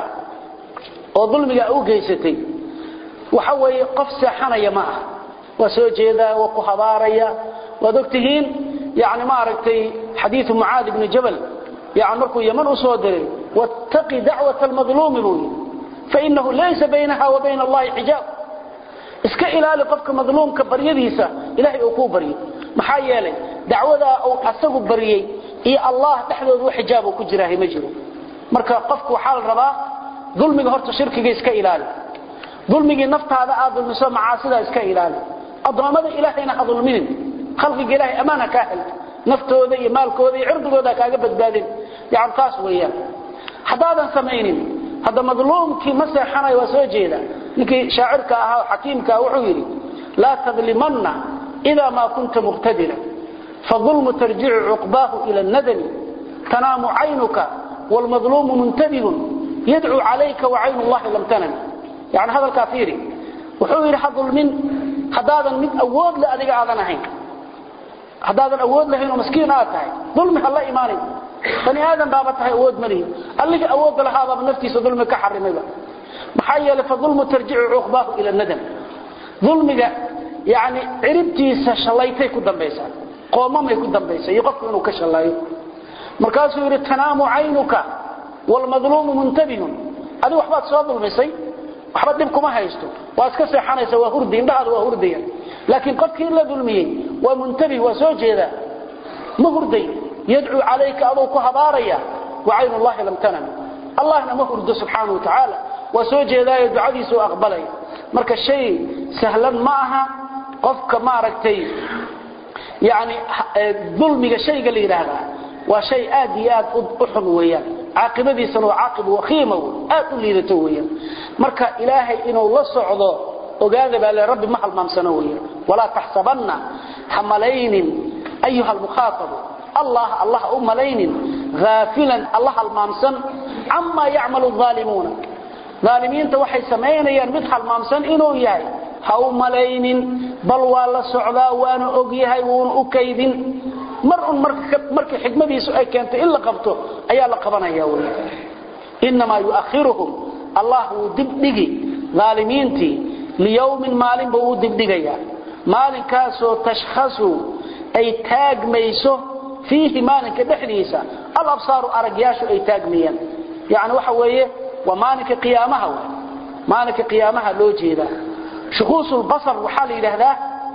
وظلمك أوجيستي وحوي قفص حنا يماه وسوجيدا وقهباريا ودكتهين يعني ما رأيتي حديث معاذ بن جبل يعني مركو يمن أصودري واتقي دعوة المظلوم بوي فإنه ليس بينها وبين الله حجاب اسك إلى لقفك مظلوم كبريديسا إلهي أكوبري محايا لي dacwada oo asagu bariyay iyo Allah dhaxdooda wax xijaab ku jiraa ma jiro marka qofku waxa la rabaa dulmiga horta shirkiga iska ilaali dulmiga naftaada aad dulmiso macaasida iska ilaali adoomada ilaahayna ha dulmin khalqiga ilaahay amaana ka hel naftooda iyo maalkooda iyo cirdigooda kaaga badbaadin yaan taas weeyaan hadaadan sameeynin hada madluumki ma seexanay waa soo jeeda ninkii shaacirka ahaa xakiimka wuxuu yiri la tadlimanna ila ma kunta muqtadira فالظلم ترجع عقباه إلى الندم تنام عينك والمظلوم منتبه يدعو عليك وعين الله لم تنم يعني هذا الكافير وحوير حظ من حدادا من أود لأذيك عضنهين حدادا أود لهين ومسكين آتاي ظلمها الله إيماني فني آدم بابتها أود مريه قال لك أود لهذا بنفتي ظلمك حرم إذا محيّل فالظلم ترجع عقباه إلى الندم ظلمك يعني عربتي سشليتي كدام بيسان qoomamay ku dambeysay iyo qofku inuu ka shalayo markaasuu yiri tanaamu aynuka wal madluum muntabih adi waxba soo dulmisay waxba dib kuma haysto waa iska seexanaysa waa hurdi indhaha waa hurdiya laakiin qofkii la dulmiyay waa muntabih waa soo jeeda ma hurday yad'u alayka adu ku habaaraya wa aynu allah lam tanam allahna ma hurdo subhanahu wa ta'ala waa soo jeedaa ducadiisu aqbalay marka shay sahlan ma aha qofka ma aragtay يعني ظلمك شيء اللي يراها وشيء آدي آد أحن ويا عاقبة سنو عاقب وخيمة آد اللي يرتويا مركا إلهي إنه الله صعده وقاذب على رب محل ممسنويا ولا تحسبن حملين أيها المخاطب الله الله أملين غافلا الله الممسن عما يعمل الظالمون ظالمين توحي سمين ينمدح الممسن إنه ياي هاو ملايين بل ولا سعدا وانا اوغيahay woon u kaydin mar un marka xigmadiisu ay keentay illa qabto ayaa la qabanaya wali inma yuakhiruhum allah dibdigi zaalimiinti liyawmin maalin buu dibdigaya maalinkaasoo tashkhasu ay taagmayso fihi maalinka dhaxdiisa al absar aragyaashu ay taagmiyaan yaani waxa weeye waa maalinka qiyaamaha maalinka qiyaamaha loo jeedaa شخوص البصر وحال إلى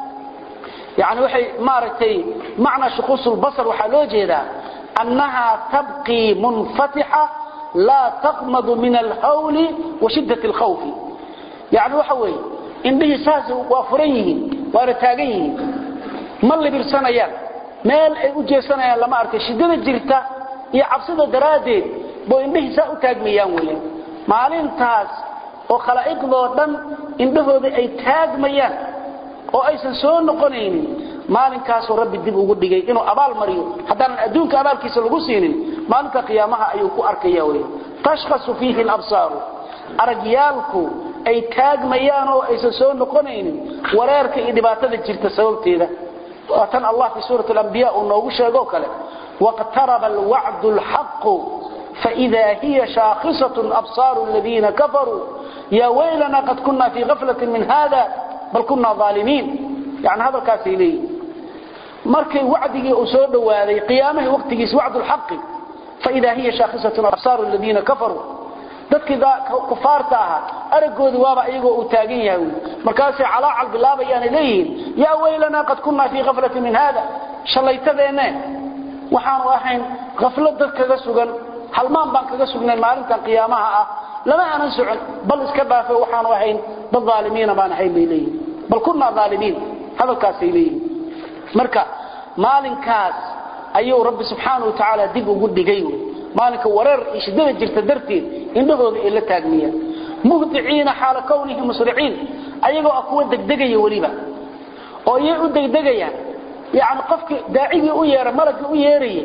يعني وحي مارتي معنى شخوص البصر وحالو جيدا أنها تبقي منفتحة لا تغمض من الهول وشدة الخوف يعني وحوي إن به ساس وفريه وارتاقيه ما اللي برسانا يا مال أجي سنة يا لما أرتي شدة الجرتة يعبصد درادين بو إن به ساء تاقميان ويا مالين تاس oo khalaa'iqdoo dhan indhahooda ay taagmayaan oo aysan soo noqonaynin maalinkaas rabbi dib ugu dhigay inuu abaal mariyo hadaan adduunka abaalkiisa lagu siinin maalinka qiyaamaha ayuu ku arkayaa way tashkhasu fihi al-absar aragyaalku ay taagmayaan oo aysan soo noqonaynin wareerka iyo dhibaatada jirta sababteeda وأتن الله في سورة الأنبياء ونوغو شيغو كله واقترب الوعد الحق فإذا هي شاخصة أبصار الذين كفروا يا ويلنا قد كنا في غفلة من هذا بل كنا ظالمين يعني هذا الكافي مركي وعده أسود وهذه قيامه وقت وعد الحق فإذا هي شاخصة أبصار الذين كفروا dadkii kufaarta aha aragoodu waaba iyagu u taagan yahay markaas calaacal bilaabayaan leeyihiin ya weylana qad kunna fi ghaflatin min hada shalaytadeena waxaan ahayn ghaflad kaga sugan halmaan baan kaga sugnay maalinta qiyaamaha ah lama aanan socon bal iska baafay waxaan ahayn dad zaalimiin baan ahayn leeyihiin bal kunna zaalimiin hadalkaas leeyihiin marka maalinkaas ayuu rabbi subhanahu wa ta'ala dib ugu dhigay مالك ورر شدة جرت درتين إنهم إلا تاجمية مهدعين حال كونهم مسرعين أيجوا أقوى دقدقية وليبا أو يعود دقدقية يعني قفك داعي وير ملك ويري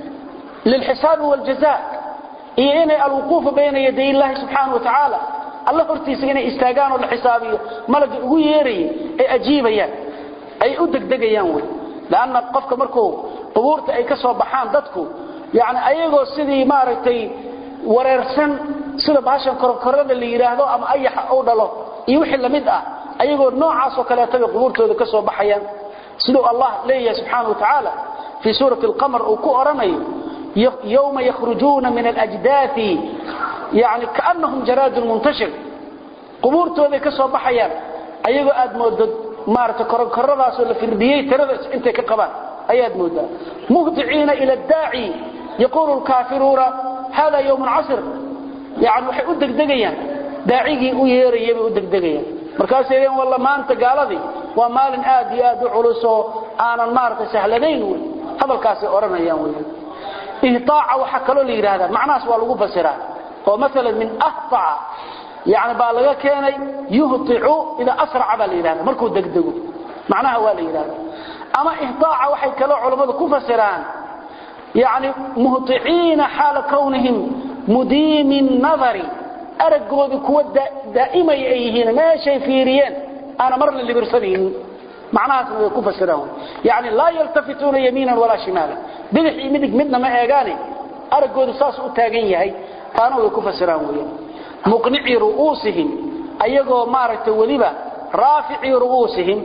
للحساب والجزاء إيه الوقوف بين يدي الله سبحانه وتعالى الله ارتيسين استاجان الحسابية ملك ويري أجيب يعني أي دقدقية وين لأن قفك مركو قبورت أي كسر بحان ضدكو يعني أيغو سيدي مارتي وريرسن سيده باشن كركرده اللي يراهدو اما اي او دلو iyo wixii lamid ah ayagoo noocaas oo kale tabi qubuurtooda ka soo baxayaan sidoo Allah leeyahay subhanahu wa ta'ala fi surati al-qamar oo ku oranayo yawma yakhrujuna min al-ajdath yani kaannahum jarad muntashir qubuurtooda ka soo baxayaan ayagoo aad moodo maarta korokoradaas oo la firdiyay tirada intay ka qabaan اياد مودا مهدعين الى الداعي يقول الكافرون هذا يوم عسر يعني waxay u degdegayaan daacigi u yeerayay u degdegayaan markaas ay wallah maanta gaaladii waa maalin aad iyo aad u culus oo aanan maartay sahladayn hadalkaas oranayaan weeyaan ihtaa'a waxa kale la yiraahdaa macnaas waa lagu fasiraa oo mesela min ahtaa يعني baa laga keenay yuhti'u ila asra'a baa la yiraahdaa markuu degdego macnaha waa la yiraahdaa ama ihtaa'a waxay kale culimadu ku fasiraan يعني مهطعين حال كونهم مديم النظر أرقود كود دائما يأيهين ما شيء فيريان أنا مر اللي برسلين معناها كوفة سراهم يعني لا يلتفتون يمينا ولا شمالا بدح يمدك مدنا ما أغاني أرقود ساس أتاقين يهي كانوا كوفة سراهم مقنعي رؤوسهم أيقوا مارك وليبا رافعي رؤوسهم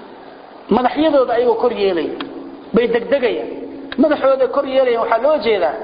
مدحيضوا ذا أيقوا كوريالي بيدك دقيا madaxooda kor yeelay waxa loo jeedaa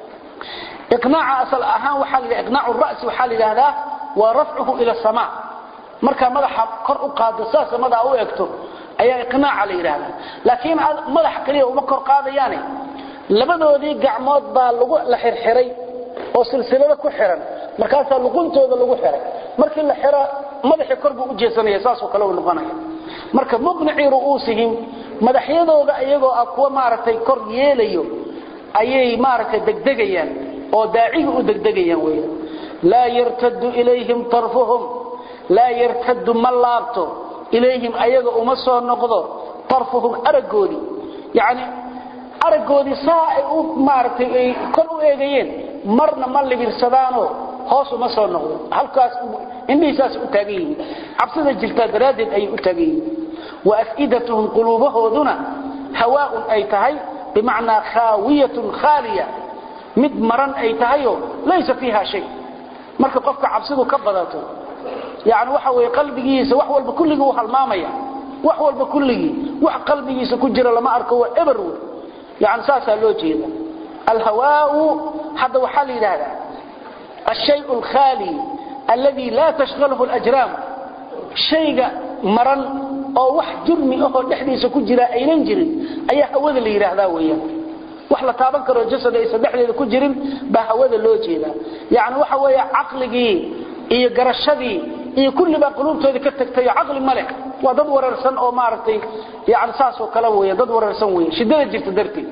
iqnaaca asal ahaan waxa la iqnaacu ra's waxa la yiraahdaa wa raf'uhu ila samaa marka madaxa kor u qaado saasamada u eegto ayaa iqnaaca la yiraahdaa laakiin madax kaliya uma kor qaadayaan labadoodii gacmood baa lagu la xirxiray oo silsilada ku xiran markaas luquntooda lagu xiray markii la xiro madaxi kor buu u jeesanaya saas oo kale uu noqonaya marka muqnici ru'usihim madaxyadooda ayagoo aqwa maartay kor yeelayo ayay maartay degdegayaan oo daaciga u degdegayaan weeyaan la yartaddu ilayhim tarfuhum la yartaddu malabtu ilayhim ayaga uma soo noqdo tarfuhum aragoodi yaani aragoodi saa u maartay kor u eegayeen marna ma libirsadano hoos uma soo noqdo halkaas indhiisaas u taagayeen cabsida jirta daraadid ay u taagayeen وأفئدتهم قلوبهم هواء أي تهي بمعنى خاوية خالية مدمرا أي تهيو ليس فيها شيء مركب قفك عبسده كبضاته يعني وحوي قلبي وحول بكله وحالمامية وحول بكله وح قلبي سكجر لما أركوا إبرو يعني ساسا لوجه الهواء حتى وحالي هذا الشيء الخالي الذي لا تشغله الأجرام شيء مرن oo wax jurmi oo dhaxdiisa ku jira aynan jirin ayaa hawada la yiraahdaa weeyaan wax la taaban karo jasad ay saddexdeeda ku jirin ba hawada loo jeedaa yaani waxa weeye aqligii iyo garashadii iyo kulli ba qulubtooda ka tagtay aqli male waa dad wararsan oo maartay yaani saas oo kala weeye dad wararsan weeye shidada jirta dartii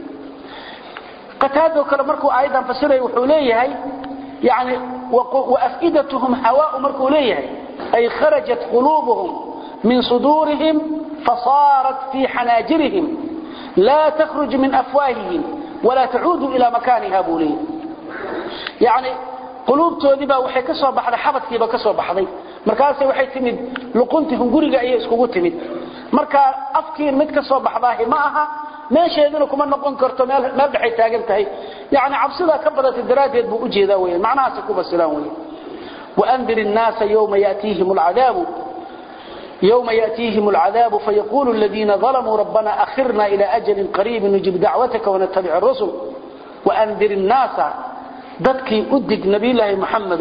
qataado kala markuu aydan fasiray wuxuu leeyahay yaani wa afidatuhum hawa markuu leeyahay ay kharajat qulubuhum من صدورهم فصارت في حناجرهم لا تخرج من أفواههم ولا تعود إلى مكانها بولي يعني قلوب تودبا وحي كسو بحد حبدكيبا كسو بحدي markaas waxay timid luquntii guriga ay isku timid marka afkiin mid ka soo baxday ma aha meesheeduna kuma noqon karto meel meel dhaxay taagan tahay yaani cabsida ka badatay daraadeed buu u jeedaa weeyaan macnahaas ku basilaan weeyaan wa andir an-nas yawma yatihim al-'adab يوم يأتيهم العذاب فيقول الذين ظلموا ربنا أخرنا إلى أجل قريب نجيب دعوتك ونتبع الرسل وأنذر الناس ذاتك أدك نبي الله محمد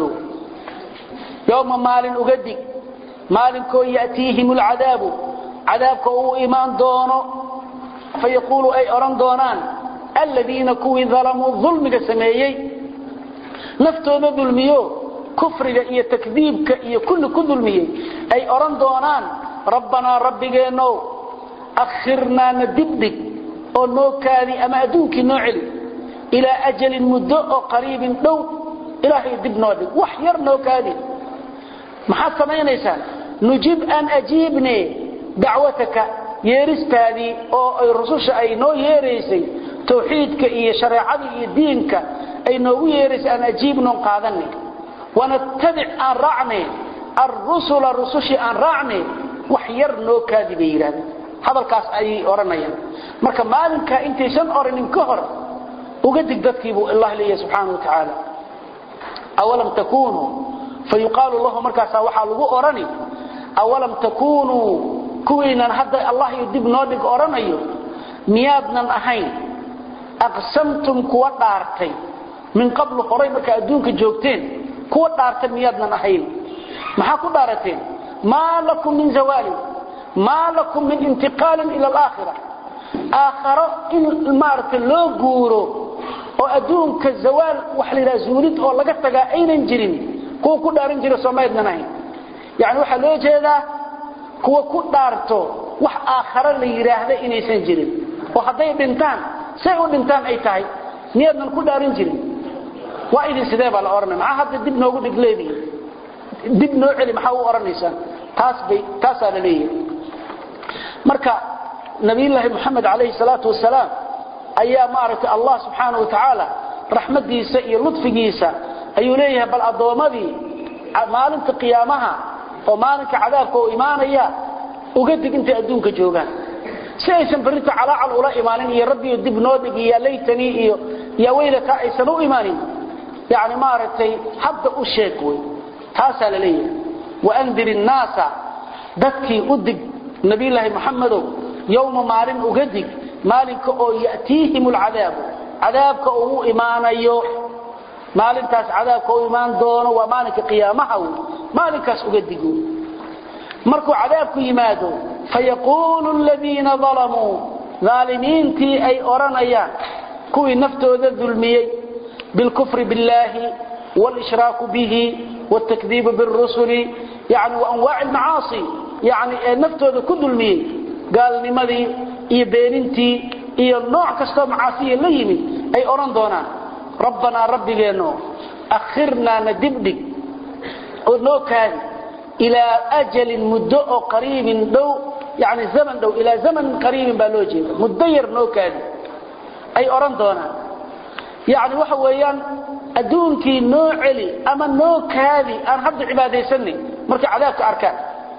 يوم مال أقدك مال كو يأتيهم العذاب عذابك هو إيمان دونه فيقول أي أران دونان الذين كوي ظلموا ظلمك سميي نفتو ظلميو كفرك إيا تكذيبك إيا كل كذلمي أي أران دونان ربنا ربنا أخرنا ندبدك أو نوكادي أما أدوك نوعلي إلى أجل مدة قريب دو إلهي دب نودك وحير نوكادي محاد سمين إيسان نجيب أن أجيبني دعوتك يرستادي أو الرسوش أي نو يريسي توحيدك إيا شريعتي إيا دينك أي نو يريس أن أجيب نوقادني ونتبع أن رعني الرسل الرسوشي أن رعني وحير نو كاذبيران هذا الكاس أي أورانيا مركا مالك انت سن أورانين كهر وقدك ذاتكيبو الله لي سبحانه وتعالى أولم تكونوا فيقال الله مركا ساوحا لغو أوراني أولم تكونوا كوينا هذا الله يدب نودك أورانيو ميادنا أهين أقسمتم كوا دارتي من قبل قريبك أدونك جوكتين كوا دارتي ميادنا أهين ما كوا دارتين ما لكم من زوال ما لكم من انتقال إلى الآخرة aakharo in maarta loo guuro oo adduunka zawaal wax la zuulid oo laga tagaa aynan jirin kuwa ku dhaaran jira Soomaaliyeedna yaani waxa loo jeedaa kuwa ku dhaarto wax aakharo la yiraahdo inaysan jirin oo haday dhintaan say u dhintaan ay tahay niyadnan ku dhaaran jirin waa idin sidee baa la oranay ma hadda dib noogu dhigleedii dib noo celi maxaa u oranaysan taas bay taas aan leeyahay marka nabiyullaahi Muhammad alayhi salatu wasalaam ayaa maartay Allah subhanahu wa ta'ala rahmadiisa iyo lutfigiisa ayuu leeyahay bal adoomadii maalinta qiyaamaha oo maalinka cadaabka oo iimaanaya uga digintay adduunka joogan si aysan barita calaacal ula imaanin iyo rabbi dib noo dhigiya laytani iyo ya weylaka aysan u imaanin yaani maartay hadda u sheeg way taas la leeyahay wa andir an-naasa dadkii u dig nabiyullaahi Muhammadow yawma maalin uga dig maalinka oo yaatiihimul cadaab cadaabka oo iimaanayo maalintaas cadaabka oo iimaan doono waa maalinka qiyaamaha maalinkaas uga digo markuu cadaabku yimaado fayaqulu alladheena zalamu zaliminti ay oranayaan kuwi naftooda dulmiyay bil kufri billahi wal ishraak bihi wat takdhib bir rusuli yani wa anwa' al ma'asi yani naftooda ku dulmiyay gaalnimadii iyo beenintii iyo nooc kasta macaasiye la yimid ay oran doonaan rabbana rabbigeeno akhirna nadibdik oo noo kaan ila ajal muddo qariib dhow yani zaman dhow ila zaman qariib baa loo jeedaa muddo yar noo kaan ay oran doonaan yani waxa weeyaan adduunkii noo celi ama noo kaadi aan hadda cibaadeysanay marka cadaabka arkaan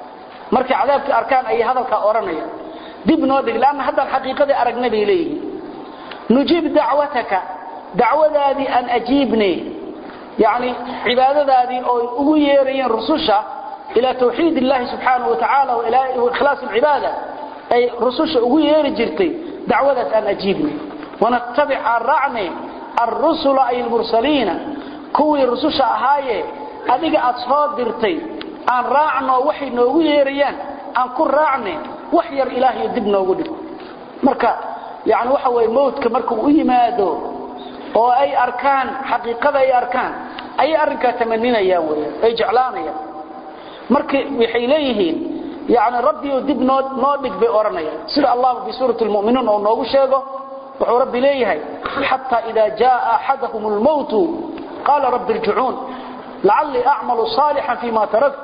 marka cadaabka arkaan ay hadalka oranayaan dib noo dhig laana hadda xaqiiqada aragnay bay leeyihiin nujib da'wataka da'wadaadi an ajibni yani cibaadadaadi oo ugu yeerayeen rususha ila tawxiid illahi subhanahu wa ta'ala wa ila ikhlas al-ibada ay rususha ugu yeeri jirtay da'wadaas an ajibni wa nattabi' ar-ra'ni ar-rusula ay al-mursalina kuwi rususha ahaaye adiga aad soo dirtay aan raacno waxay noogu yeerayaan aan ku raacnay wax yar ilaahay dib noogu dhig marka yaani waxa way mowdka markuu u yimaado oo ay arkaan xaqiiqada ay arkaan ay arrinka tamaninayaan way ay jeclaanayaan marka waxay leeyihiin yaani rabbi dib noo noo dhig bay oranayaan sida Allah fi suuratul mu'minuun oo noogu sheego wuxuu rabbi leeyahay hatta idha jaa ahaduhumul maut qala rabbi irji'un la'alli a'malu salihan fima taraktu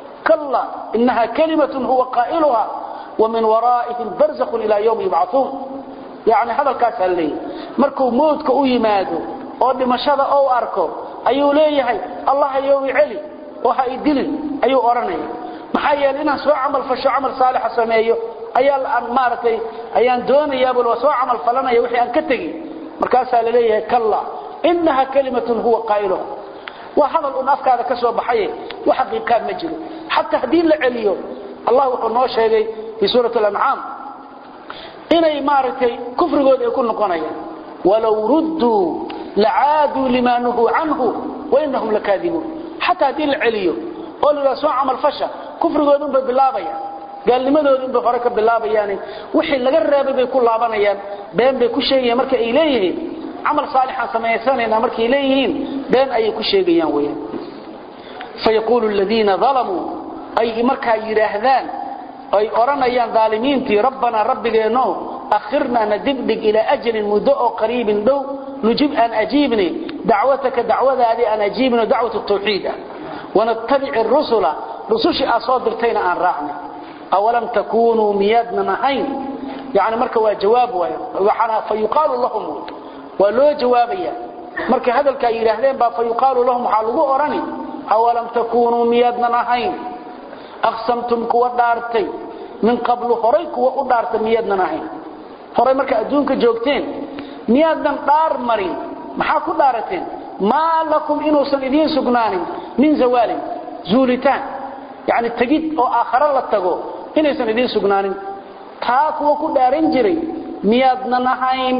كلا إنها كلمة هو قائلها ومن ورائهم برزخ إلى يوم يبعثون يعني هذا الكاس اللي مركو موتك أو يمادو أو بمشهد أو أركو أيو ليه الله يوي علي وهاي دلن أيو أرني محيا لنا سوى عمل فشو عمل صالح سميه أيال أنمارتي أيان دوني يابل وسوى عمل فلنا يوحي أن كتغي مركاسا ليه كلا إنها كلمة هو قائلها وهذا الأنافك هذا كسوة بحيه وحقيقة مجرد حتى هدين لعليه الله وحنه شيء في سورة الأنعام إن إمارتي كفر قد يكون قنايا ولو ردوا لعادوا لما نهوا عنه وإنهم لكاذبون حتى هدين لعليه قالوا لا سوى عمل فشا كفر قد يكون بالله بيان قال لماذا يكون بفرق بالله بيان وحي لقرب بيكون لابانيا بين بيكون شيء يمرك إليه عمل صالحا سميساننا مرك إليهين بين أي كشيء ويا فيقول الذين ظلموا أي مركا يراهدان أي أرنيان ظالمين تي ربنا ربنا أخرنا ندبدق إلى أجل مدة قريب دو نجيب أن أجيبني دعوتك دعوة هذه أن أجيبني دعوة التوحيد ونتبع الرسل رسوش أصادرتين أن رعني أولم تكونوا ميادنا نهين يعني مركا جواب وحنا فيقال لهم ولو جوابيا marka hadalka ay yiraahdeen ba fa yuqaalu lahum halugu orani awalam takunu miyadna nahayn aqsamtum kuwa dhaartay min qablu horay kuwa u dhaartay miyadna nahayn horay marka adduunka joogteen miyadna dhaar marin maxaa ku dhaarateen ma lakum inuusan idin sugnaanin min zawalin zulitan yani tagid oo aakhira la tago inaysan idin sugnaanin taa kuwa ku dhaaran jiray miyadna nahayn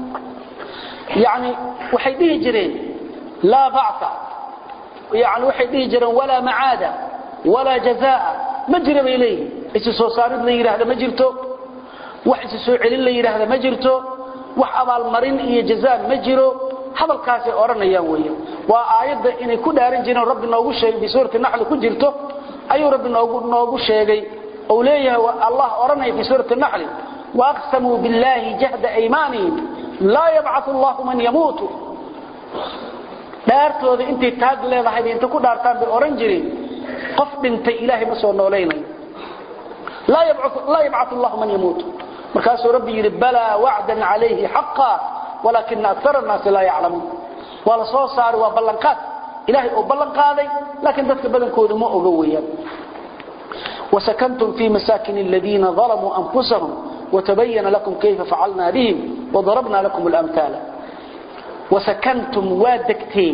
يعني waxay dhihi jireen la ba'sa يعني waxay dhihi jireen wala maada wala jazaa majra ilayhi isu soo saarid la yiraahdo ma jirto wax soo celin la yiraahdo ma jirto wax abaal marin iyo jazaa ma jiro hadalkaas ay oranayaan weeyaan waa aayada inay ku dhaaran jireen rabbi noogu sheegay suurta nahl ku jirto ayuu rabbi noogu noogu sheegay oo leeyahay Allah oranay fi suurta nahl wa aqsamu billahi jahda aymanihim la yab'athu Allahu man yamutu daartooda intay taag leedahay inta ku dhaartaan bay oran jireen qof dhintay ilaahay ma soo nooleynay la yab'athu la yab'athu Allahu man yamutu markaas rabbi yiri bala wa'dan alayhi haqqan walakin akthar an-nas la ya'lamun wala soo saar wa ballanqaad ilaahay oo ballan qaaday laakiin dadka badankoodu ma oga weeyaan وسكنتم في مساكن الذين ظلموا انفسهم وتبين لكم كيف فعلنا بهم وضربنا لكم الامثال وسكنتم وادكتين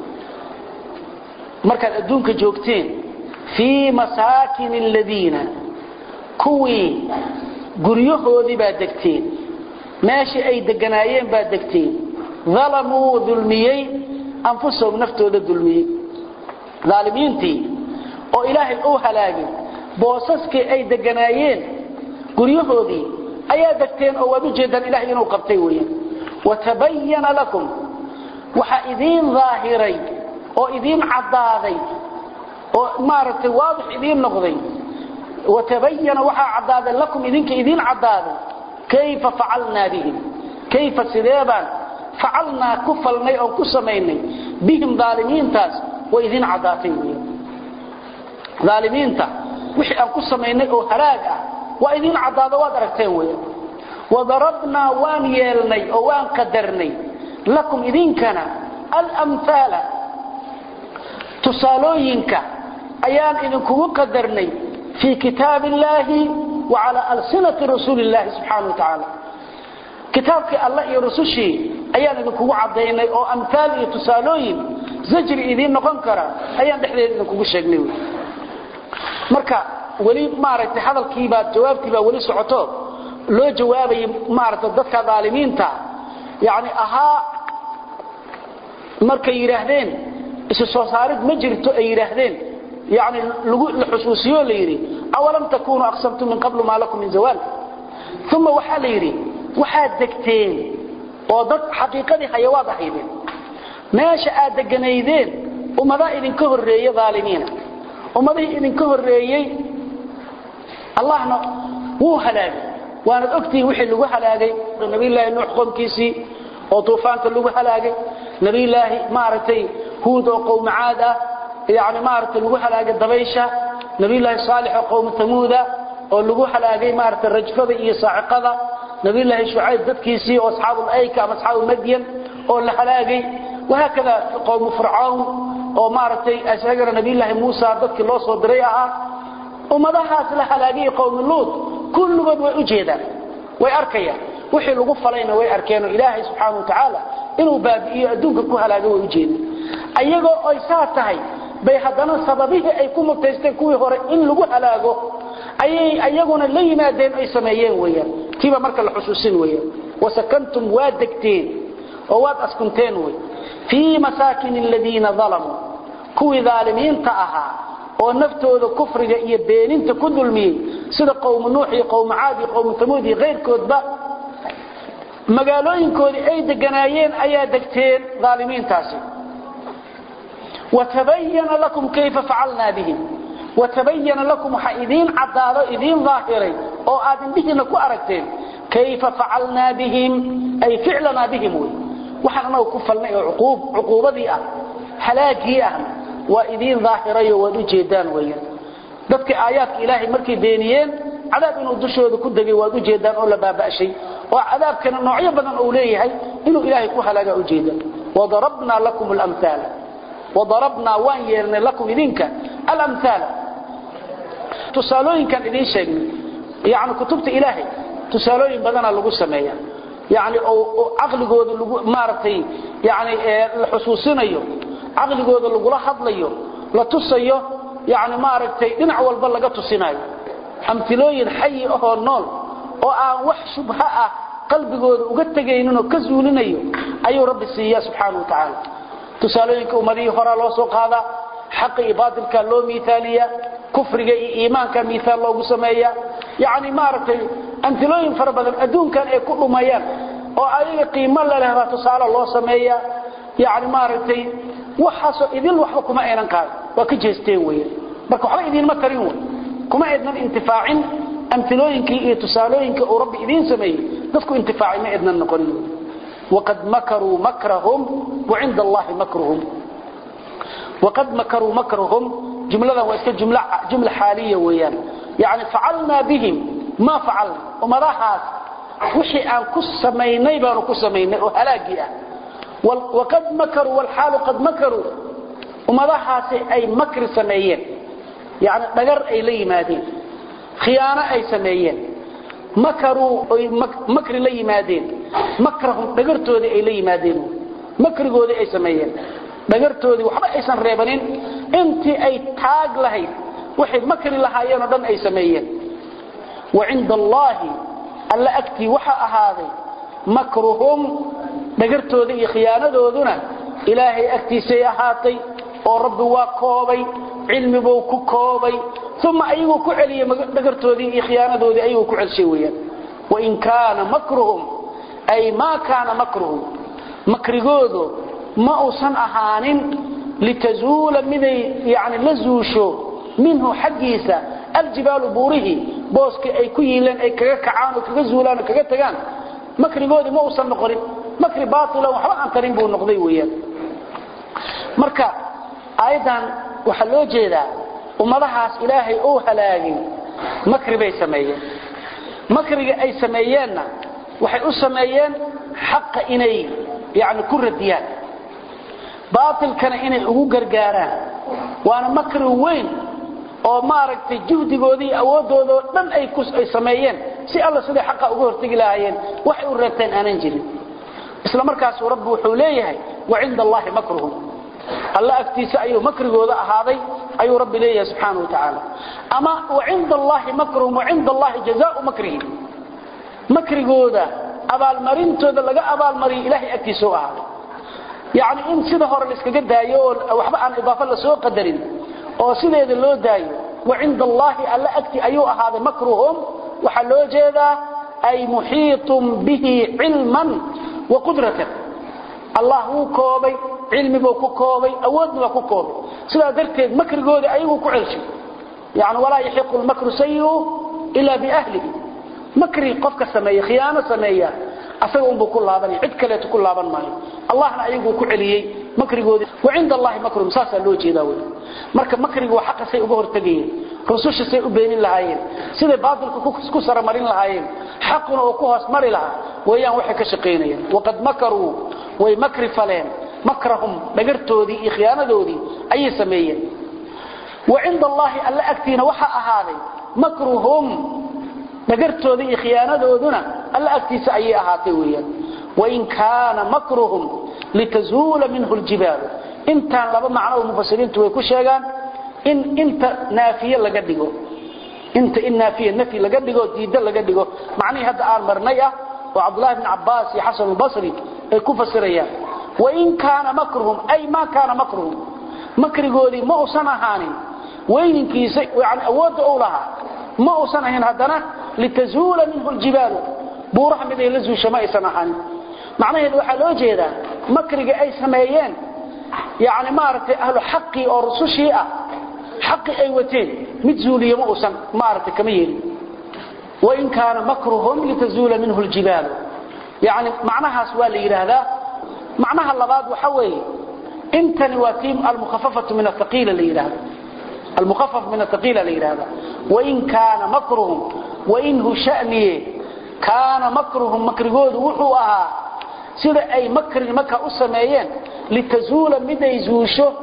markaad adduunka joogteen fi masaakin alladina kuwi guryahoodii baa degteen meeshi ay deganaayeen baa degteen zalamu dhulmiyay anfusahum naftooda dhulmiyay zaalimiintii oo ilaahay uu halaagay boosaskii ay deganaayeen guryahoodii ayaa degteen oo wadu jeedan ilaahay inuu qabtay weeyaan watabayyana lakum waxa idin zaahiray oo idin cadaaday oo maartay waadix idin noqday watabayyana waxa cadaaday lakum idinka idin cadaaday kayfa fa'alna bihim kayfa sidaban fa'alna kufalnay oo ku sameeynay bihim zaalimiintaas way idin cadaatay weeyaan zaalimiinta wixii aan ku sameeynay oo halaag ah waa idin cadaado waad aragteen weeyaan وضربنا وان يلني او وان قدرني لكم إذنكنا الأمثال تصالوينك أيان إذنكم قدرني في كتاب الله وعلى ألسنة رسول الله سبحانه وتعالى كتابك الله يرسوشي أيان إذنكم عبديني أو أمثال تصالوين زجر إذن نقنكرا أيان دحلي إذنكم شاقنيوي مركا ولي مارت هذا الكيبات جوابتي با ولي سعطوب loo jawaabay maarta dadka daalimiinta yaani aha markay yiraahdeen isu soo saarid ma jirto ay yiraahdeen yaani lagu la xusuusiyo leeyri awalam takunu aqsamtum min qabl ma lakum min zawal thumma waxa leeyri waxa degteen oo dad xaqiiqadii hayawaad ahaydeen meesha aad deganaydeen umada idin ka horeeyay daalimiina umada idin ka horeeyay allahna wuu halaagay وانا اغتي وحي لو هلاغي نبي الله نوح قومكيسي او طوفانته لو هلاغي نبي الله مارتي هود وقوم عاد يعني مارتي لو هلاغي دبيشه نبي الله صالح وقوم ثمود او لو هلاغي مارتي رجفده iyo saacqada نبي الله شعيب dadkiisi oo asxaab الايكه ama asxaab مدين oo la halaagay وهكذا قوم فرعون oo مارتي asagara نبي الله موسى dadkii loo soo diray aha umadahaas la halaagay qowm luut kullugood way u jeedaan way arkayaan wixii lagu falayna way arkeen ilaahay subhanahu wa ta'ala inuu baabiyo adduunka ku halaago way u jeedaan ayagoo ay saatahay bay hadana sababihi ay ku mutaysteen kuwii hore in lagu halaago ayay ayaguna la yimaadeen ay sameeyeen weeyaan tiba marka la xusuusin weeyaan wasakantum waadagteen oo waad askunteen way fi masakin alladina zalamu kuwi zaalimiinta ahaa oo naftooda kufriga iyo beeninta ku dulmiyay sida qowm nuux iyo qowm aad iyo qowm thamud iyo qeyrkoodba magaalooyinkoodii ay deganaayeen ayaa degteen zaalimiintaasi watabayyana lakum kayfa fa'alna bihim watabayyana lakum haidin adaado idin zaahiray oo aad indhihina ku aragteen kayfa fa'alna bihim ay fi'lana bihim waxana ku falnay uquub uquubadii ah halaagii ah وإذين ظاهرية ودجيدان ويا ذاتك آيات إلهي مركي بينيين عذاب إنه دشوه كدقي ودجيدان أولا بابا شيء وعذاب كان نوعيا بدن أوليه إنه إلهي كوها لقى أجيدا وضربنا لكم الأمثال وضربنا وان يرنا لكم إذنك الأمثال تسالوين كان إذين شيء يعني كتبت إلهي تسالوين بدن اللقو سمايا يعني أو عقل قود اللقو مارتي يعني الحسوسين أيوه عقلigooda lagu la hadlayo la tusayo yaani ma aragtay dhinac walba laga tusinayo amtilooyin xay oo nool oo aan wax shubha ah qalbigooda uga tagaynin oo ka zuulinayo ayuu rabbi siiya subhanahu wa ta'ala tusaalooyinka umadii hore loo soo qaada xaq iyo baadilka loo miithaliya kufriga iyo iimaanka miithal loogu sameeya yaani ma aragtay amthilooyin fara badan adduunkan ay ku dhumayaan oo ayaga qiimo la leh tusaale loo sameeyaa yaani maartay waxaasoo idin waxba kuma aynan qaad waa ka jeesteen weeyaan marka waxa idin ma tarin way kuma aynan intifaacin amthilooyinkii iyo tusaalooyinka oo rabbi idin sameeyay dadku intifaacin ma aynan noqon waqad makaru makrahum wa 'inda allahi makruhum waqad makaru makrahum jumlada waa iska jumla jumla xaaliya weeyaan yaani fa'alna bihim ma fa'alna umarahaas wixii aan ku sameeynay baan ku sameeynay oo halaagi ah وقد مكروا والحال قد مكروا ومضاحات أي مكر سميين يعني دقر أي لي مادين خيانة أي سميين مكروا أي مكر لي مادين مكرهم دقرتوا دي أي لي مادين مكر قودي أي سميين دقرتوا دي وحبا أي سنريبانين انت أي تاق لهي وحيد مكر لهايين ودن أي سميين وعند الله ألا أكتي وحا هذا مكرهم دغرتوده iyo khiyaanadooduna ilaahay agtiisay ahaatay oo rabbi waa koobay cilmigu ku koobay thumma ayuu ku celiyay dagirtoodii iyo khiyaanadoodii ayuu ku celshay weeyaan wa in kaana makruhum ay ma kaana makruhum makrigoodu ma usan ahaanin litazula miday yaani lazuusho minhu xaqiisa aljibalu burihi booski ay ku yiilan ay kaga kacaan oo kaga zuulaan kaga tagaan makrigoodu ma usan noqonin makri baatila waxba aan tarin buu noqday weeyaan marka aydan waxa loo jeedaa ummadahaas ilaahay oo halaagay makri bay sameeyeen makriga ay sameeyeenna waxay u sameeyeen xaq inay yaani ku radiyaan baatilkana inay ugu gargaaraan waana makri weyn oo maaragtay juhdigoodii awoodooda dhan ay ku ay sameeyeen si alla sida xaq ugu hortagi lahaayeen wax uu reebteen aanan jirin isla markaas rabbi wuxuu leeyahay wa 'inda allahi makruhum alla agtiisa ayuu makrigooda ahaaday ayuu rabbi leeyahay subhanahu wa ta'ala ama wa 'inda allahi makruhum wa 'inda allahi jazaa'u makrihim makrigooda abaal marintooda laga abaal mariyo ilaahay agtiisa oo ahaaday yaani in sida hore la iskaga daayo waxba aan idaafa la soo qadarin oo sideeda loo daayo wa 'inda allahi alla agti ayuu ahaaday makruhum waxa loo jeedaa ay muhiitum bihi 'ilman وقدرة الله هو كوبي علمي بو كوبي أودنا كو كوبي سلا درتيد مكر جودي أيوه كعلشي يعني ولا يحق المكر سيء إلا بأهله مكري قفك سمية خيانة سمية أسوهم بكل هذا عد كليت كل هذا الماء الله أيوه كعليي مكر جودي وعند الله مكر مساسا لوجي داوي مركب مكري وحق سيء بهر تجين رسوش سيء بين اللهين سيد باطل كسر مرين اللهين حقنا وكوهس مر لها ويان وحي كشقينيا وقد مكروا ويمكر فلان مكرهم دغرتودي خيانتودي اي سميين وعند الله الا اكتينا وحا اهادي مكرهم دغرتودي خيانتودنا الا اكتيس اي اهاتي ويان وان كان مكرهم لتزول منه الجبال انت لبا معنى المفسرين توي ku sheegan in inta naafiye laga dhigo انت ان نافيه نفي laga dhigo diida laga dhigo macnaheedu hadda aan marnay ah oo Abdullah ibn Abbas iyo Hasan al-Basri ay ku fasirayaan wa in kana makruhum ay ma kana makruhum makrigoodi ma usan ahaanin weyninkiisa yaani awood u laha ma usan ahayn hadana litazula minhu al-jibal buuraha mid ay la zuusho ma aysan ahaanin macnaheedu waxa loo jeedaa makriga ay sameeyeen yaani maartay ahlu haqqi oo rusushi ah حقي أي وتين متزولي مؤسا ما أردت كميل وإن كان مكرهم لتزول منه الجبال يعني معناها سؤالي هذا معناها اللباد وحوي انت نواتيم المخففة من الثقيلة لإلهة المخفف من الثقيلة لإلهة وإن كان مكرهم وإنه شأني كان مكرهم مكرقود وحوها سيدة أي مكر مكة أسميين لتزول مدى يزوشه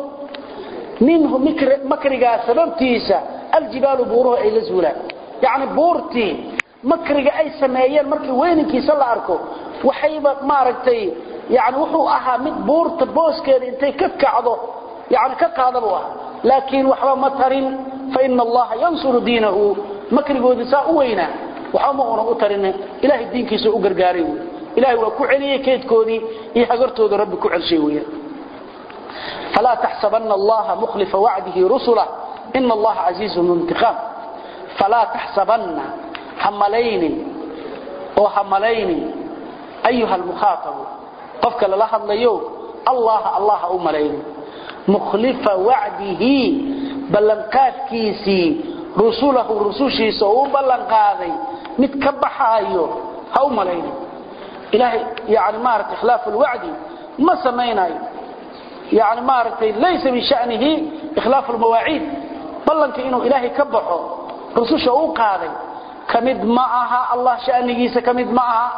منه مكر مكرغا سببتيسا الجبال بوره اي لزولا يعني بورتي مكرغا اي سميين markii weynkiisa la arko waxayba maaragtay yani wuxuu ahaa mid buurta booskeeda intay ka kacdo yani ka qaadabo ah laakiin waxba ma tarin fa inna allaha yansuru diinahu makrigooda saa u weyna waxa ma uu tarin ilaahay diinkiisa u gargaaray ilaahay waa ku celiyay keedkoodii iyo hagartooda rabbi ku celshay weeyaan فلا تحسبن الله مخلف وعده رسله إن الله عزيز منتقم فلا تحسبن حملين وها ملايني أيها المخاطب قفك للحظ ليو الله الله أو ملايني مخلف وعده بلنقات كيسي رسوله رسوشي سوء بلنقاذي متكبحايو أو ملايني إلهي يعني مارت إخلاف الوعد ما سميناي يعني مارت ليس من شأنه إخلاف المواعيد بلنك إنه إلهي كبحه رسوشه أو قاذي كمد معها الله شأنه كمد معها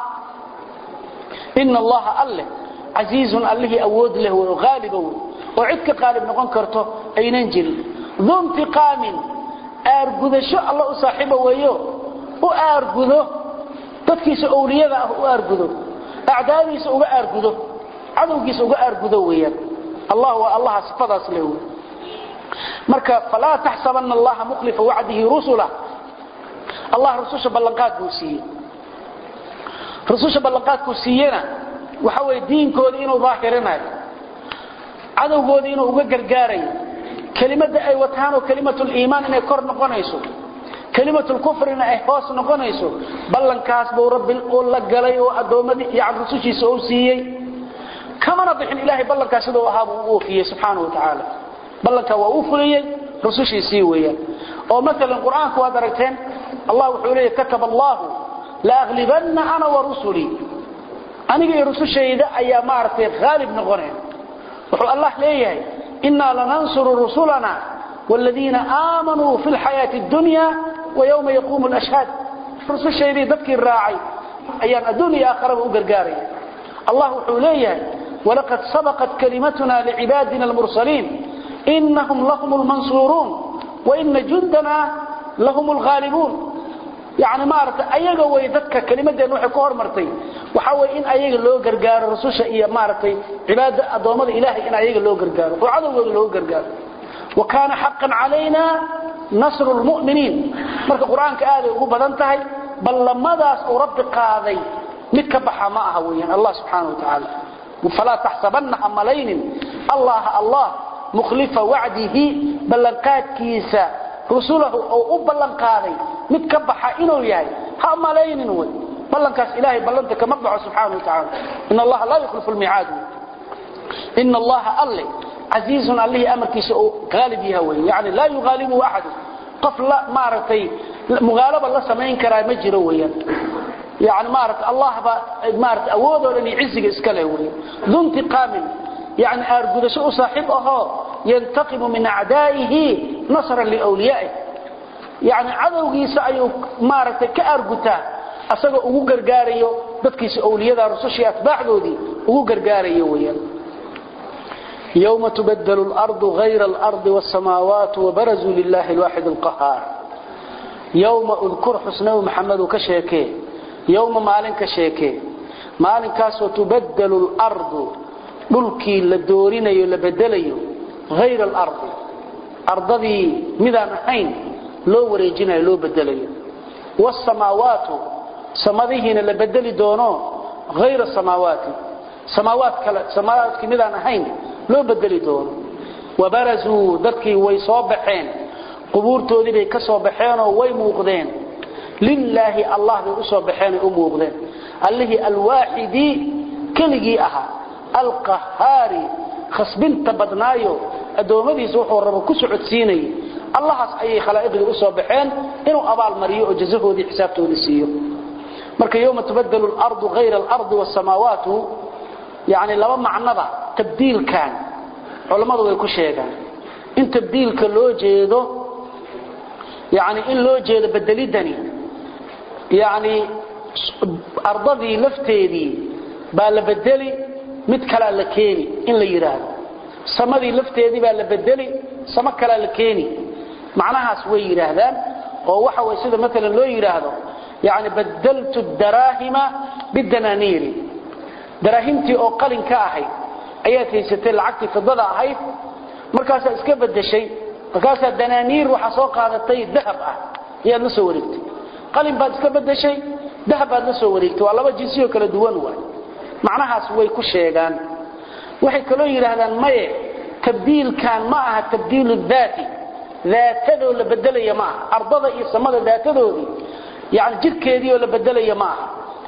إن الله أله عزيز أله أود له وغالبه وعدك غالب نقول كرته أي ننجل ذو انتقام أرجذ شاء الله صاحبه وياه وأرجذه تدكيس أولياء وأرجذه أعدائي سوء أرجذه عدوك سوء أرجذه وياه الله والله صفات له مركا فلا تحسبن الله مخلف وعده رسله الله رسوله بلنقات كوسيه رسوله بلنقات كوسينا وحوي دين كود إنه ظاهرنا عدو كود إنه وجرجاري كلمة أي وتهان وكلمة الإيمان إنه كور نقنيسو كلمة الكفر إنه إحواس نقنيسو بلنقات بو رب الله جلي وأدومدي يعني رسوله سوسيه كما نضح الإلهي بلنقات سدوا وهابه وفيه سبحانه وتعالى بلنقات وأوفيه رسوله سيويه أو مثلا القرآن كوادرتين الله وحوله كتب الله لا أغلبن أنا ورسلي أنا رسول شهيدة أي مارتي غالب نغنين وحو الله ليه إنا لننصر رسولنا والذين آمنوا في الحياة الدنيا ويوم يقوم الأشهاد رسول شهيدة ذكي الراعي أيام الدنيا آخره قرقاري الله وحو ليه ولقد سبقت كلمتنا لعبادنا المرسلين إنهم لهم المنصورون وإن جندنا لهم الغالبون يعني مارت ايغا way dadka kalimadeena waxay ku hormartay waxa way in ayaga loo gargaaro rasuusha iyo maartay cibaada adoomada ilaahay in ayaga loo gargaaro oo cadawgooda loo gargaaro وكان حقا علينا نصر المؤمنين marka quraanka aad ugu badan tahay ballamadaas oo rabbi qaaday mid ka baxa ma aha weeyaan Allah subhanahu wa ta'ala fala tahsabanna amalayn Allah Allah mukhlifa wa'dihi ballanqaadkiisa رسوله أو أبلن قاضي متكبح إنه ياي ها ملايين وي بلن كاس إلهي بلنت كمبع سبحانه وتعالى إن الله لا يخلف الميعاد إن الله ألي عزيز عليه أمر كيس غالب يهوي يعني لا يغالبه أحد قفل مارتي مغالبة الله سمعين كراي مجرويا يعني مارت الله مارت أوده لني عزك إسكاله ذو انتقام يعني أرجو شو صاحبه ينتقم من أعدائه نصرا لأوليائه يعني عدوه سأيو مارته كأرجوتا أصدق أوجو جرجاريو بدكيس أولياء رسوشي أتباع ذودي أوجو جرجاريو ويا يوم تبدل الأرض غير الأرض والسماوات وبرزوا لله الواحد القهار يوم أذكر حسنه محمد كشيكي يوم مالن كشيكي مالن كاس وتبدل الأرض ملكي لدورينيو لبدليو غير الأرض أرضي مدان حين لو وريجنا لو بدليو والسماوات سماذهن لبدلي دونو غير السماوات سماوات كلا سماوات كمدان حين لو بدلي دونو وبرزوا ذكي ويصابحين قبورتودي بي كسوبخين او way muuqdeen lillahi allah bi usoobaxeen oo muuqdeen allahi alwaahidi kaligi aha alqahari khasbinta badnaayo adoomadiisa wuxuu rabo ku socodsiinay allahas ay khalaa'iqdu usoobaxeen inuu abaal mariyo oo jazahoodii xisaabtoodii siiyo marka yawma tubaddalu al-ardu ghayra al-ardi was-samawati yaani laba macnaba tabdiilkan culimadu way ku sheegaan in tabdiilka loo jeedo يعني إن لو جيد بدليدني يعني أرضي لفتيدي بالبدلي متكلا لكيني إن لا يراد سمدي لفتيدي بالبدلي سمكلا لكيني معناها سوي يراهدان وهو حوى سيده مثلا لو يراهدو يعني بدلت الدراهم بالدنانير دراهمتي أو قلن كاهي أياتي ستين العقد في الضضع هاي مركاسة اسكبت الشيء markaas danaaniir waxa soo qaadatay dahab ah iyo la soo wareegtay qalin baad iska bedeshay dahab aad la soo wareegtay waa laba jinsiyo kala duwan way macnahaas way ku sheegaan waxay kala yiraahdaan maye tabdiilkan ma aha tabdiil dhaati dhaatado la bedelaya ma ardada iyo samada dhaatadoodii yaani jidkeedii oo la bedelaya ma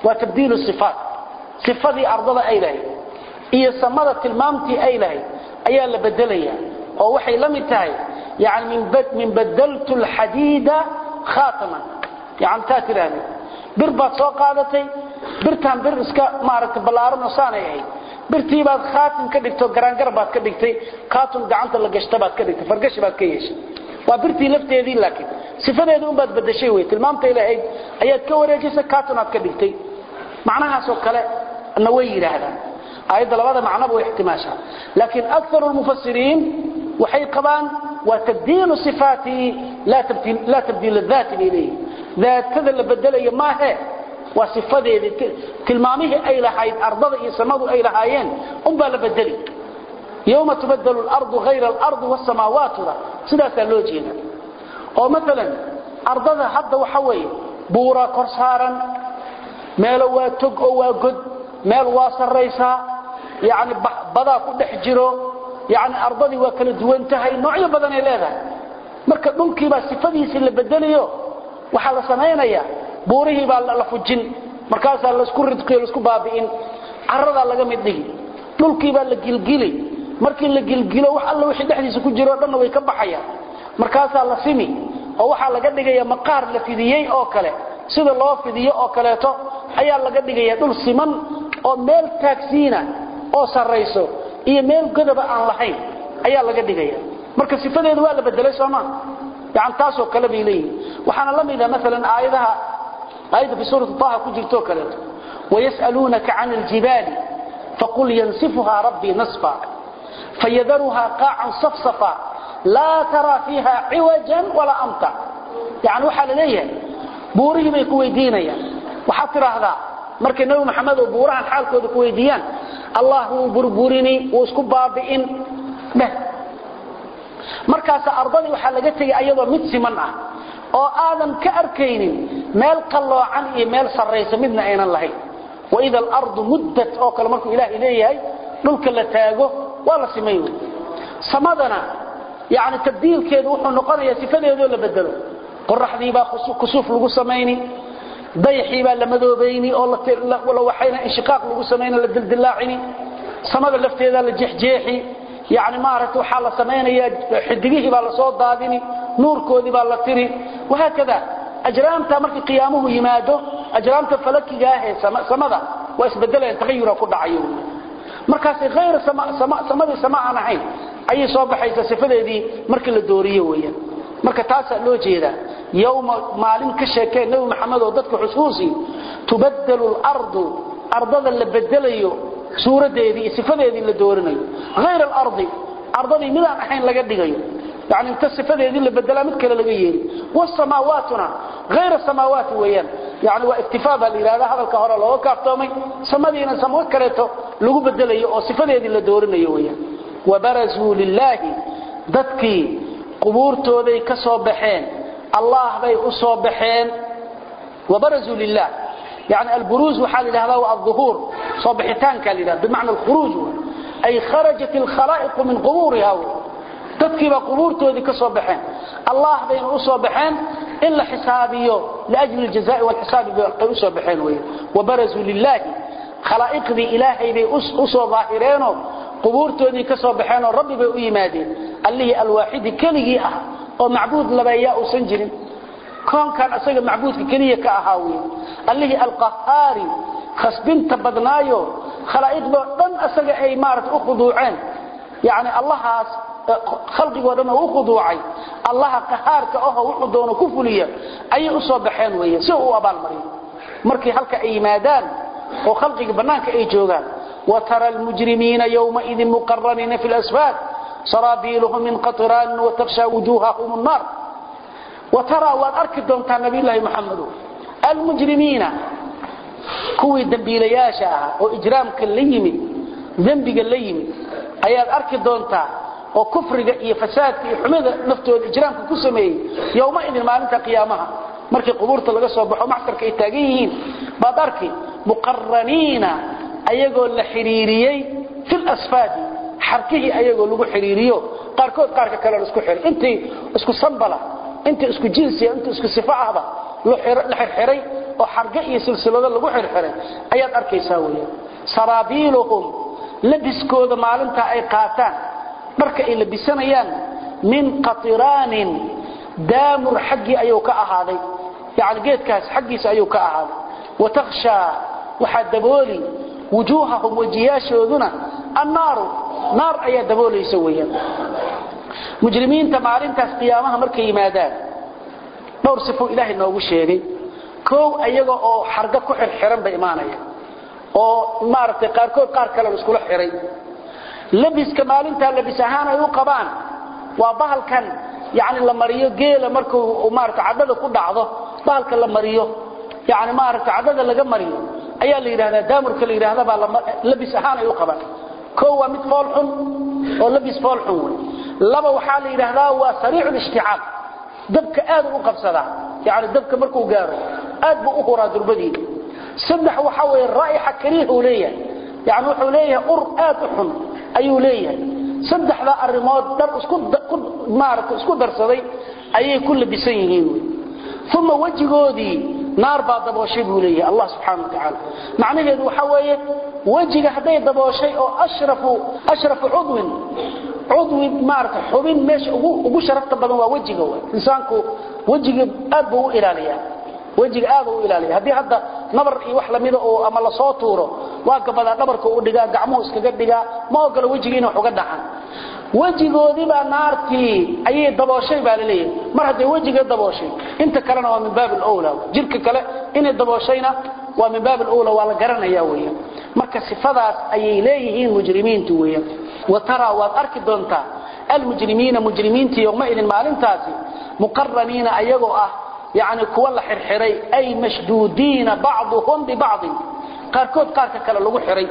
وتبديل الصفات صفدي أرضها أي لهي إيه سمدة المامتي أي لهي أي اللي بدلية أو وحي لم يتهي يعني من, بد من بدلت الحديد خاتما يعني تاتراني بربات سوق قادتي برتان برسكا مارك بلارن وصانعي برتي بعد خاتم كدغتو غرانغر بعد كدغتي كاتون غعنت لا غشتا بعد كدغتي فرغش بعد كيش وبرتي لفتيدي لكن صفديدو بعد بدشي وي tilmaamta ilaahay ayaad ka wareejisay kaatun aad ka dhigtay macnaha soo kale ana way yiraahdaan ayada labada macnaba way ihtimaasha laakiin akthar al-mufassirin waxay qabaan wa tabdil sifati la tabdil la tabdil al-dhat ilayhi ذاته اللي بدلaya ma he wa sifadeedi tilmaamihi ay lahayd ardada iyo samadu ay lahaayeen um baa la bedeli yawma tubaddalu al-ardu ghayra al-ardi was-samawati sidaas loo jeedaa oo mesela ardada hadda waxa weey buura kor saaran meel waa tog oo waa god meel waa sareysa yaani bada ku dhex jiro yaani ardadii waa kala duwan tahay noocyo badan ay leedahay marka dhulkii baa sifadiisa la bedelayo waxa la sameeynaya buurihii baa la fujin markaas la isku ridqay la isku baabiin carrada laga mid dhigi dhulkii baa la gilgilay markii la gilgilo wax alla wixii dhaxdiisa ku jiro dhan way ka baxayaan markaas la simi oo waxa laga dhigaya maqaar la fidiyay oo kale sida loo fidiyo oo kaleeto ayaa laga dhigaya dhul siman oo meel taagsiina oo sareyso iyo meel godaba aan lahayn ayaa laga dhigaya marka sifadeedu waa la bedelay Soomaa يعني تاسو كلا بيلي وحنا لم إذا مثلا آياتها آيات في سورة طه كجرتو كلا ويسألونك عن الجبال فقل ينسفها ربي نصفا فيذرها قاعا صفصفا لا ترى فيها عوجا ولا أمتا يعني وحال ليه بوره بيكويدينيا وحطر هذا مركي نبي محمد وبورها حال كود كويديان الله بربورني واسكو بابئين به markaas ardadii waxa laga tagay ayadoo mid siman ah oo aadan ka arkaynin meel qaloocan iyo meel sareysa midna aynan lahayn وإذا الأرض مدت أو كلام مركو إله إليه dhulka la taago waa la sameeyo samadana yaani tabdiil keedu wuxuu noqonayaa sifadeedo la bedelo qorraxdii baa kusuuf lagu sameeyni dayxii baa la madoobayni oo la wala waxayna inshiqaaq lagu sameeyna la dildilaacini samada lafteeda la jixjeexi يعني ما أردت وحالة سمينية حدقيه بالصوت داديني نور كودي بالتري وهكذا أجرامته مركي قيامه يماده أجرامته فلكي جاهي سمده وإسبدله يتغير كل عيون مركز غير سما سما سمده سماع نحين أي صباح يتصفده دي مركي الدورية ويا مركز تاسع له جيدا يوم معلم كشكين نبي محمد وضدك حسوسي تبدل الأرض أرضا اللي بدليه سورة دي صفة دي اللي دورني غير الأرض أرضي ملان أحين لقد دقيو يعني انت الصفة دي اللي بدلها متكلا لقيين والسماواتنا غير السماوات ويان يعني واكتفاء بالإرادة هذا الكهراء لو كافتومي سمدينا سموات كريتو لقو بدليو وصفة دي اللي دورني ويان وبرزوا لله ذاتكي قبورتو دي كصوبحين الله بي أصوبحين وبرزوا لله يعني البروز وحال هذا الظهور صبحتان كالذا بمعنى الخروج أي خرجت الخلائق من قبورها تذكر قبورته ذيك صبحين الله بين أصبحين إلا حسابيه لأجل الجزاء والحساب بأصبحين وبرزوا لله خلائق ذي إلهي ذي أصو ظاهرين قبورته ذيك صبحين الرب بأيمادين اللي هي الواحد كليه ومعبود لبياء سنجر كون كان أسيق معبود كليه كأهاوي اللي هي القهاري خصبين تبدنايو خلائق بأن أسيق أي مارت أخذوعين يعني الله خلقي ودنا وخضوعي الله قهارك اوه وخدون كفليه اي اصبحين ويه سو ابال مريم markii halka ay yimaadaan oo khalqiga banaanka ay joogan wa tara al mujrimina yawma idin muqarranina fil asfad sarabiluhum min qatran wa takhsha wujuhahum an-nar wa tara wa arkidonta nabiillahi muhammad al mujrimina kuwi dambiilayaasha oo ijraamka la yimid dambiga la yimid ayaad arki doontaa oo kufriga iyo fasaadka iyo xumida naftooda ijraamka ku sameeyay yawma idin maalinta qiyaamaha markii qubuurta laga soo baxo maxtarka ay taagan yihiin baad arki muqarraniina ayagoo la xiriiriyay fil asfad xarkihi ayagoo lagu xiriiriyo qaarkood qaarka kale la isku xir intii isku sanbala intii isku jinsi intii isku sifa ahba la xirxiray oo xarga iyo silsilado lagu xirxiray ayaad arkaysaa weeyaan sarabiluhum labiskooda maalinta ay qaataan marka ay labisanayaan min qatiraanin daamur xaqi ayuu ka ahaaday yaani geedkaas xaqiisa ayuu ka ahaaday watakhsha waxa dabooli wujuhahum wajiyaashooduna annar naar ayaa daboolaysa weeyaan mujrimiinta maalintaas qiyaamaha markay yimaadaan dhowr sifo ilaahay noogu sheegay koow ayaga oo xarga ku xirxiran bay imaanaya oo maartay qaar kood qaar kale isku xiray labiska maalinta labis ahaan ay u qabaan waa bahalkan yaani la mariyo geela markuu maartay cadada ku dhacdo bahalka la mariyo yaani maartay cadada laga mariyo ayaa la yiraahdaa daamurka la yiraahdaa baa labis ahaan ay u qabaan koow waa mid foolxun oo labis foolxun laba waxa la yiraahdaa waa sariicul ishti'aab dabka aad u qabsada yaani dabka markuu gaaro aad buu u horaa durbadiisa saddex waxa weey raa'ixa kariih uu leeyahay yaani wuxuu leeyahay ur aad u xun ayuu leeyahay saddexda arimood dar isku maarka isku darsaday ayay ku labisan yihiin thumma wajigoodii naar baa dabooshay buu leeyahay Allah subhanahu wa ta'ala macnaheedu waxa weeye wajiga haday dabooshay oo ashrafu ashrafu udwin udwi maarka xubin meesha ugu ugu sharafta badan waa wajiga insaanku wajiga aad buu u ilaaliyaa wajiga aad u ilaaliyaa hadii hadda nabar iyo wax lamida oo ama la soo tuuro waa gabadha nabarka u dhigaa gacmuhu iskaga dhigaa ma ogala wajiga inuu uga dhaxan wajigoodii baa naartii ayay dabooshay baa leeyahay mar haday wajiga dabooshay inta kalena waa min baab al-awla jirka kale inay dabooshayna waa min baab al-awla waa la garanayaa weeyaan marka sifadaas ayay leeyihiin mujrimiintu weeyaan وترى وارك دونتا المجرمين مجرمين يوم إذن مالنتاسي مقرنين أيغو أه يعني كوال حرحري أي مشدودين بعضهم ببعض قاركود قارك كلا لغو حري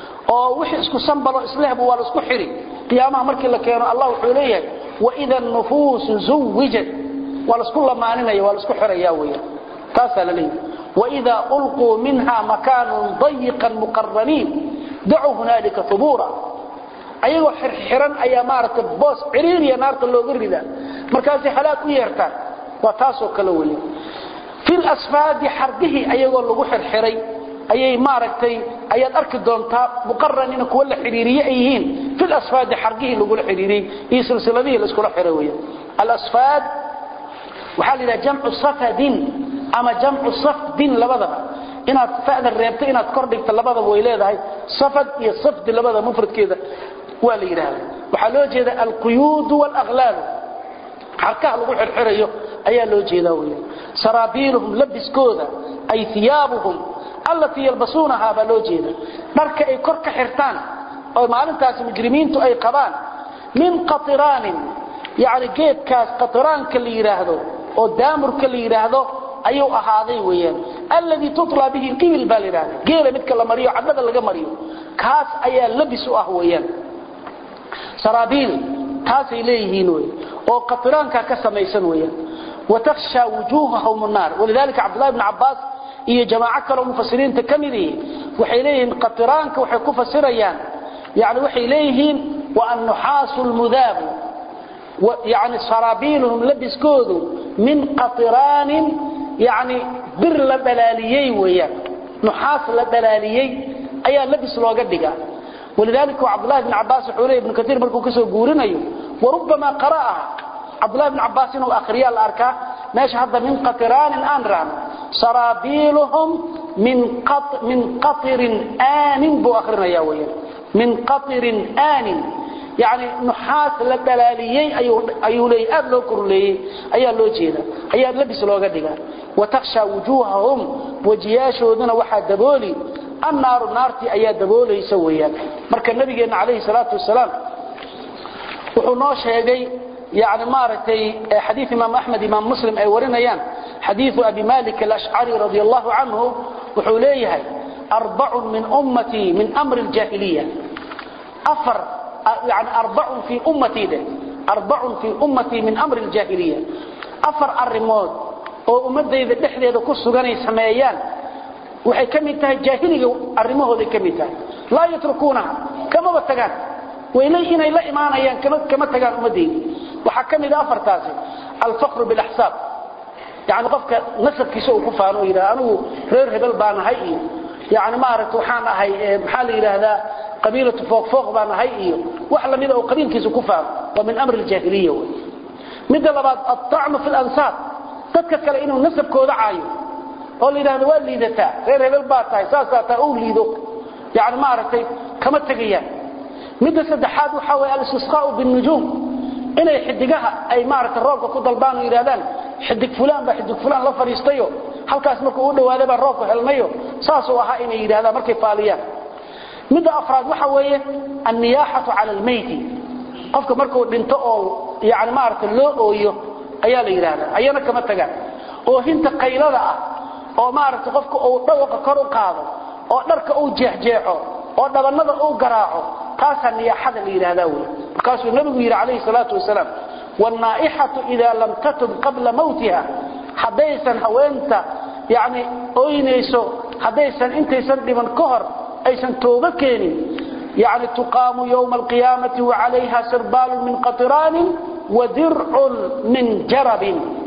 oo wixii isku sanbalo islaahbu wala isku xiri qiyaamaha markii la keeno Allah wuxuu leeyahay wa idha an-nufus zuwijat wala isku lamaaninayo wala isku xiraya weeyaa taas la leeyahay wa idha ulqu minha makanun dayiqan muqarranin da'u hunalika thubura ayagoo xirxiran ayaa maartay boos ciriiriya naarta looga rida markaas xalaad u yeertaan waa taas oo kala weeyo fil asfad harbihi ayagoo lagu xirxiray ayay maartay ayaad arki doontaa muqarranina kuwa la xiriiriye ayeen fil asfad harbihi lagu xiriiriyay ee silsiladii la isku xiray weeyo al asfad waxa la jamcu safadin ama jamcu safdin labadaba inaad faa'ida reebto inaad kor dhigto labadaba way leedahay safad iyo safd labada mufradkeeda waa la yiraahdaa waxa loo jeeda al quyud wal aghlal harkaha lagu xirxirayo ayaa loo jeedaa weeyo sarabiluhum labiskooda ay thiyabuhum allati yalbasunaha ba loo jeeda marka ay kor ka xirtaan oo maalintaas mujrimiintu ay qabaan min qatiran yaani geedkaas qatiraanka la yiraahdo oo daamurka la yiraahdo ayuu ahaaday weeyaan alladhi tutla bihi qibil balira geela midka la mariyo cadada laga mariyo kaas ayaa labis u ah weeyaan sarabil taas ilayhiin way oo qatiraanka ka samaysan weeyaan watakhsha wujuhahum an-nar walidalika abdullah ibn abbas iyo jamaaca kale mufassiriinta kamidi waxay leeyihiin qatiraanka waxay ku fasirayaan yaani waxay leeyihiin wa an-nuhasul mudhab wa yaani sarabiluhum labiskoodu min qatiran يعني bir la dalaaliyay weeyaan nuxaas la dalaaliyay ayaa labis looga dhigaa walidalika abdullah ibn abbas xuray ibn kathir markuu ka soo guurinayo warubama qaraa abdullah ibn abbas inuu akhriya la arka meesha hadda min qatiran anran sarabiluhum min qat min qatirin anin bu akhrinaya weeyaan min qatirin anin يعني نحاس لا دلاليي ايو ايو لي اد لو كورلي ايا لو جيدا ايا لبس لوغا دغا وتخشى وجوههم وجياشودنا waxa dabooli النار نارتي ايا daboolaysa weeyaan marka nabigeena kaleey salaatu wasalaam wuxuu noo sheegay yaani maartay xadiis imaam ahmed imaam muslim ay warinayaan xadiis abi malik al-ash'ari radiyallahu anhu wuxuu leeyahay arba'un min ummati min amr al-jahiliyyah afar يعني أربع في أمتي ده أربع في أمتي من أمر الجاهلية أفر الرمود وأمتي ذا دحلي ذا كسو غني سمايان وحي كميتها الجاهلية الرموه ذا كميتها لا يتركونها كما بتغان وإليهنا إلا إيمانيان كما كما تغان أمتي وحكم ذا أفر تاسي الفقر بالأحساب يعني qofka nasabkiisa uu ku faano yiraahdo anigu reer hebel baan ahay iyo يعني ما aragto waxaan ahay maxaa la yiraahdaa qabiilatu fooq fooq baan ahay iyo wax la mid ah oo qabiilkiisa ku faano waa min amr al-jahiliya mid labaad at-ta'n fi al-ansab dadka kale inuu nasabkooda caayo oo la yiraahdo waa liidata reer hebel baa tahay saasata oo liido يعني ما aragtay kama tagayaan mid saddexaad waxa way al-istisqaa bin nujum inay xidigaha ay ma aragtay roobka ku dalbaan yiraahdaan xidig fulaan ba xidig fulaan la fariistayo halkaas markuu u dhawaado ba roobku helmayo saas oo aha inay yiraahdaan markay faaliyaan mid afraad waxa weeye an-niyahatu 'ala al-mayt qofka markuu dhinto oo yaani ma aragtay loo ooyo ayaa la yiraahdaa ayana kama tagaan oo hinta qaylada ah oo ma aragtay qofka uu dhawaqa kor u qaado oo dharka uu jeexjeexo oo dhabanada uu garaaco taas niyahada la yiraahdaa way markaas uu nabigu yiri kaleey salaatu wasalaam wan-naa'ihatu idha lam tatub qabla mawtiha hadaysan haweenta yaani ooynayso hadaysan intaysan dhiman ka hor aysan tooba keenin yaani tuqaamu yawm al-qiyamati wa 'alayha sirbal min qatran wa dir'un min jarab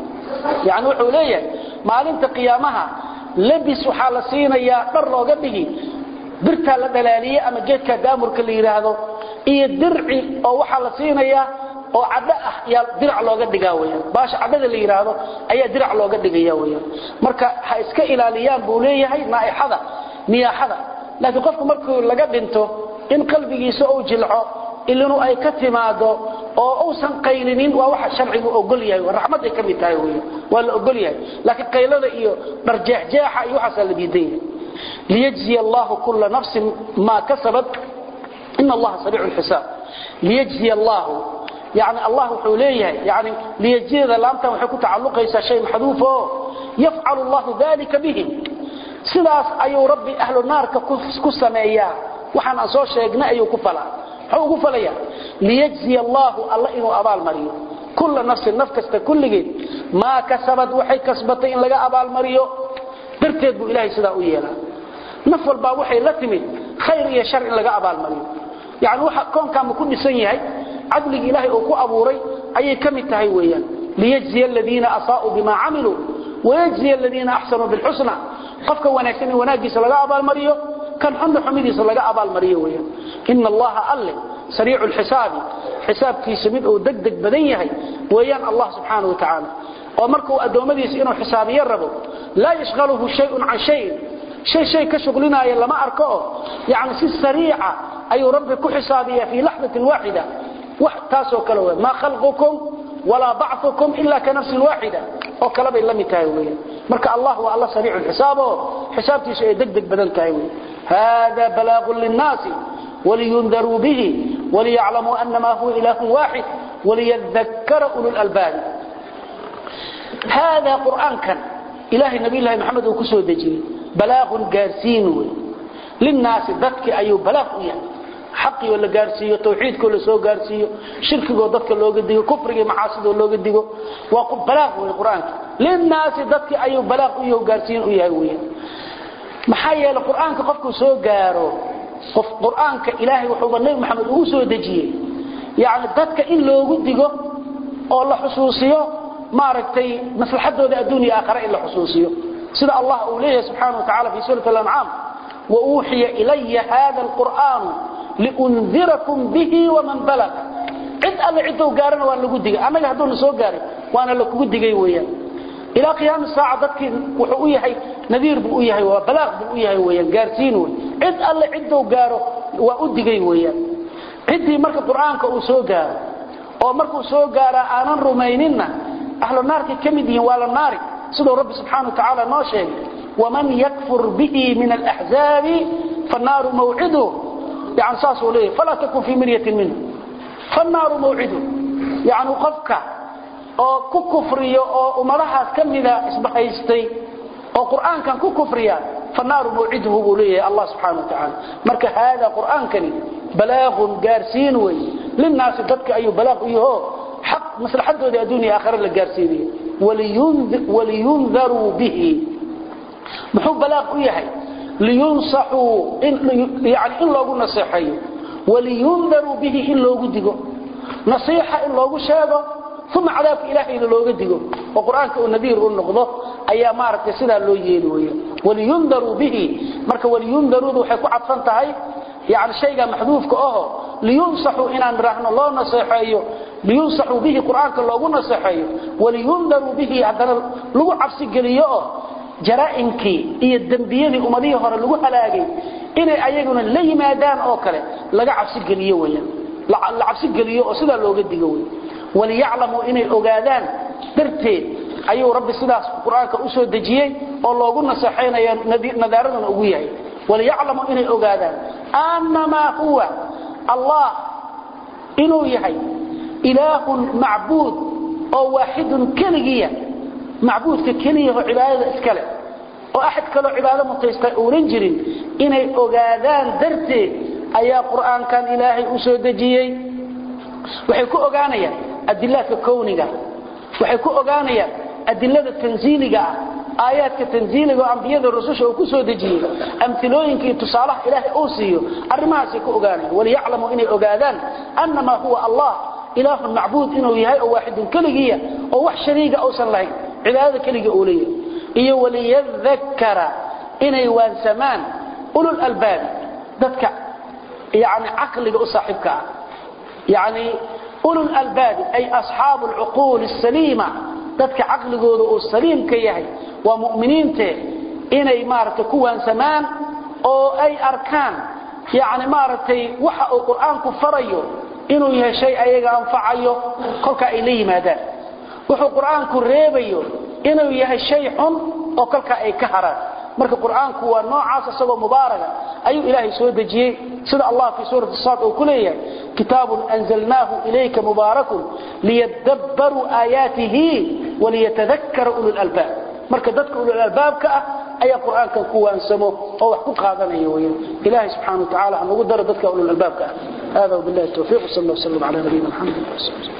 yaani wuxuu leeyahay maalinta qiyaamaha labis waxa la siinayaa dhar looga dhigi birta la dhalaaliye ama geedka daamurka la yiraahdo iyo dirci oo waxa la siinayaa oo cadda ah yaa dirac looga dhigaa weeyaan baash cadada la yiraahdo ayaa dirac looga dhigaya weeyaan marka ha iska ilaaliyaan buu leeyahay naa'ihada niyahada laakiin qofku markuu laga dhinto in qalbigiisa uu jilco ilaa ay ka timaado oo uusan qaylinin waa waxa sharcigu ogol yahay raxmad ay kamid tahay weeyaan waa la ogol yahay laakiin qaylada iyo darjeexjeexa iyo waxa la diiday liyajzi Allah kull nafs ma kasabat inna Allah sari'ul hisab liyajzi Allah يعني الله حوليه يعني ليجزي لامته waxay ku tacalluqaysaa shay maxduufo yaf'al Allah dhalika bihi sidaas ayuu rabbi ahlu naarka ku sameeyaa waxaan soo sheegnay ayuu ku falaa wuxuu ku falaya liyajzi Allah Allah inuu abaal mariyo kull nafs nafkasta kulligeed ma kasabad waxay kasbatay in laga abaal mariyo darteed buu Ilaahay sidaa u yeelaa naf walba waxay la timid khayr iyo shar in laga abaal mariyo يعني waxa koonka ma ku dhisan yahay عدل إلهي أو أبوري أي كم التهيويا ليجزي الذين أساءوا بما عملوا ويجزي الذين أحسنوا بالحسنى قفك وناكسني وناجس لغا أبا المريو كان حمد حميدي لغا أبا المريو إن الله ألي سريع الحساب حساب في سميد أو دق دق بدنيه ويان الله سبحانه وتعالى ومركوا أدومديس إنه حساب يربو لا يشغله شيء عن شيء شيء شيء كشغلنا يلا ما أركوه يعني سي السريعة أي ربك حسابية في لحظة واحدة وحتاسو كلوه ما خلقكم ولا بعثكم إلا كنفس واحدة وكلام إلا متايوية مرك الله والله سريع الحساب حسابتي شيء دق دق بدن تايوية هذا بلاغ للناس ولينذروا به وليعلموا أنما هو إله واحد وليذكر أولو الألباب هذا قرآن كان إله النبي الله محمد وكسو دجي بلاغ قارسين للناس ذاتك أيو بلاغ يعني حقي ولا غارسيو توحيدك ولا سو غارسيو شركيغو ددك لوغا ديغو كفرغي معاصيدو لوغا ديغو وا بلاغ القران للناس ددك ايو بلاغ iyo gaarsiin u yahay weey maxay yeelo quraanka qofku soo gaaro qof quraanka ilaahay wuxuu nabi maxamed uu soo dajiyay yaani dadka in loogu digo oo la xusuusiyo ma aragtay maslaxadooda adduunyo aakhira in la xusuusiyo sida Allah uu leeyahay subhanahu wa ta'ala fi surah al-an'am wa uhiya ilayya hadha al-qur'an لأنذركم به ومن بلغ عد الله عدو قارنا وأن لقد دقى أما يهدون سو قارن وأنا لقد دقى ويا إلى قيام الساعة ذاتك وحقوية نذير بقوية وبلاغ بقوية ويا قارسين عد الله عدو قارو وأد دقى ويا عدي مركب القرآن كأسو قار أو مركب سو قار آنان رميننا أهل النار كمدين وعلى النار سيدو رب سبحانه وتعالى ناشي ومن يكفر به من الأحزاب فالنار موعده يعني ساسو ليه فلا تكن في مرية منه فالنار موعده يعني قفك او ككفريه او امرها كميدا اسبحيستي او قران كان ككفريا فالنار موعده ليه الله سبحانه وتعالى marka هذا قران كني بلاغ غارسين وي للناس ددك اي بلاغ ايو حق مصلحتهم الدنيا اخر لا غارسينيه ولينذر ولينذروا به محب بلاغ ويحي لينصحوا إن يعني إن لوغو نصيحيه ولينذروا به إن لوغو ديغو نصيحة إن لوغو شاغو ثم عذاب إلهي لوغا ديغو وقرآنك النذير النقضه أي مارك سدا لو ييلوي ولينذروا به marka ولينذروا waxay ku cadfan tahay يعني شيء محذوف كأهو لينصحوا إن نرحنا الله نصيحيه لينصحوا به قرآنك الله نصيحيه ولينذروا به عندنا لو عبس قليه جرائمك إيه الدنبيين أمضيه هر لو هلاقي إن أيقون اللي ما دان أوكله لقى عبس قليه ويا العبس قليه أصلا لو قد يقول وليعلموا إن الأجادان درتين أيو رب السداس قرآنك أسود دجيه الله قلنا صحينا يا نذارنا أقويه وليعلموا إن الأجادان أنما هو الله إنه يحي إله معبود أو واحد كلية معبود ككلية وعبادة إسكالة وأحد كله عبادة متيستة ورنجرين إن الأجادان درتين أي قرآن كان إلهي أسود دجيه وحيكو أغانيا أدلات الكونية وحيكو أغانيا أدلات التنزيلية آيات التنزيلية وأنبياء الرسول وكسو دجيه أمثلوين كي تصالح إلهي أوسيه الرماس يكو أغانيا وليعلموا إني أغادان أنما هو الله إله معبود إنه يهي واحد كلية ووح شريك أوصل له عبادة كلية أولية إيه وليذكر إني وان سمان أولو الألباب ذاتك يعني عقل أصاحبك يعني أولو الألباب أي أصحاب العقول السليمة ذاتك عقل قوله السليم كيهي ومؤمنين ته إني مارت كوان سمان أو أي أركان يعني مارتي وحا القرآن كفريه إنه يهي شيء أيها أنفعيه قلك إليه ماذا وحا القرآن كريبيه إنه يهي شيء وقلك أي كهران marka quraanku waa noocaas asagoo mubaaraka ayuu ilaahay soo dajiyay sida Allah fi suurat as-sad oo kuleeyahay kitaabun anzalnahu ilayka mubaarakun liyadabbaru ayatihi wa liyatadhakkara ulul albab marka dadka ulul albabka ah ayaa quraanka ku waansamo oo wax ku qaadanayo weeyo ilaahay subhanahu wa ta'ala anagu daro dadka ulul albabka hada billahi tawfiq sallallahu alayhi wa sallam ala nabiyina muhammad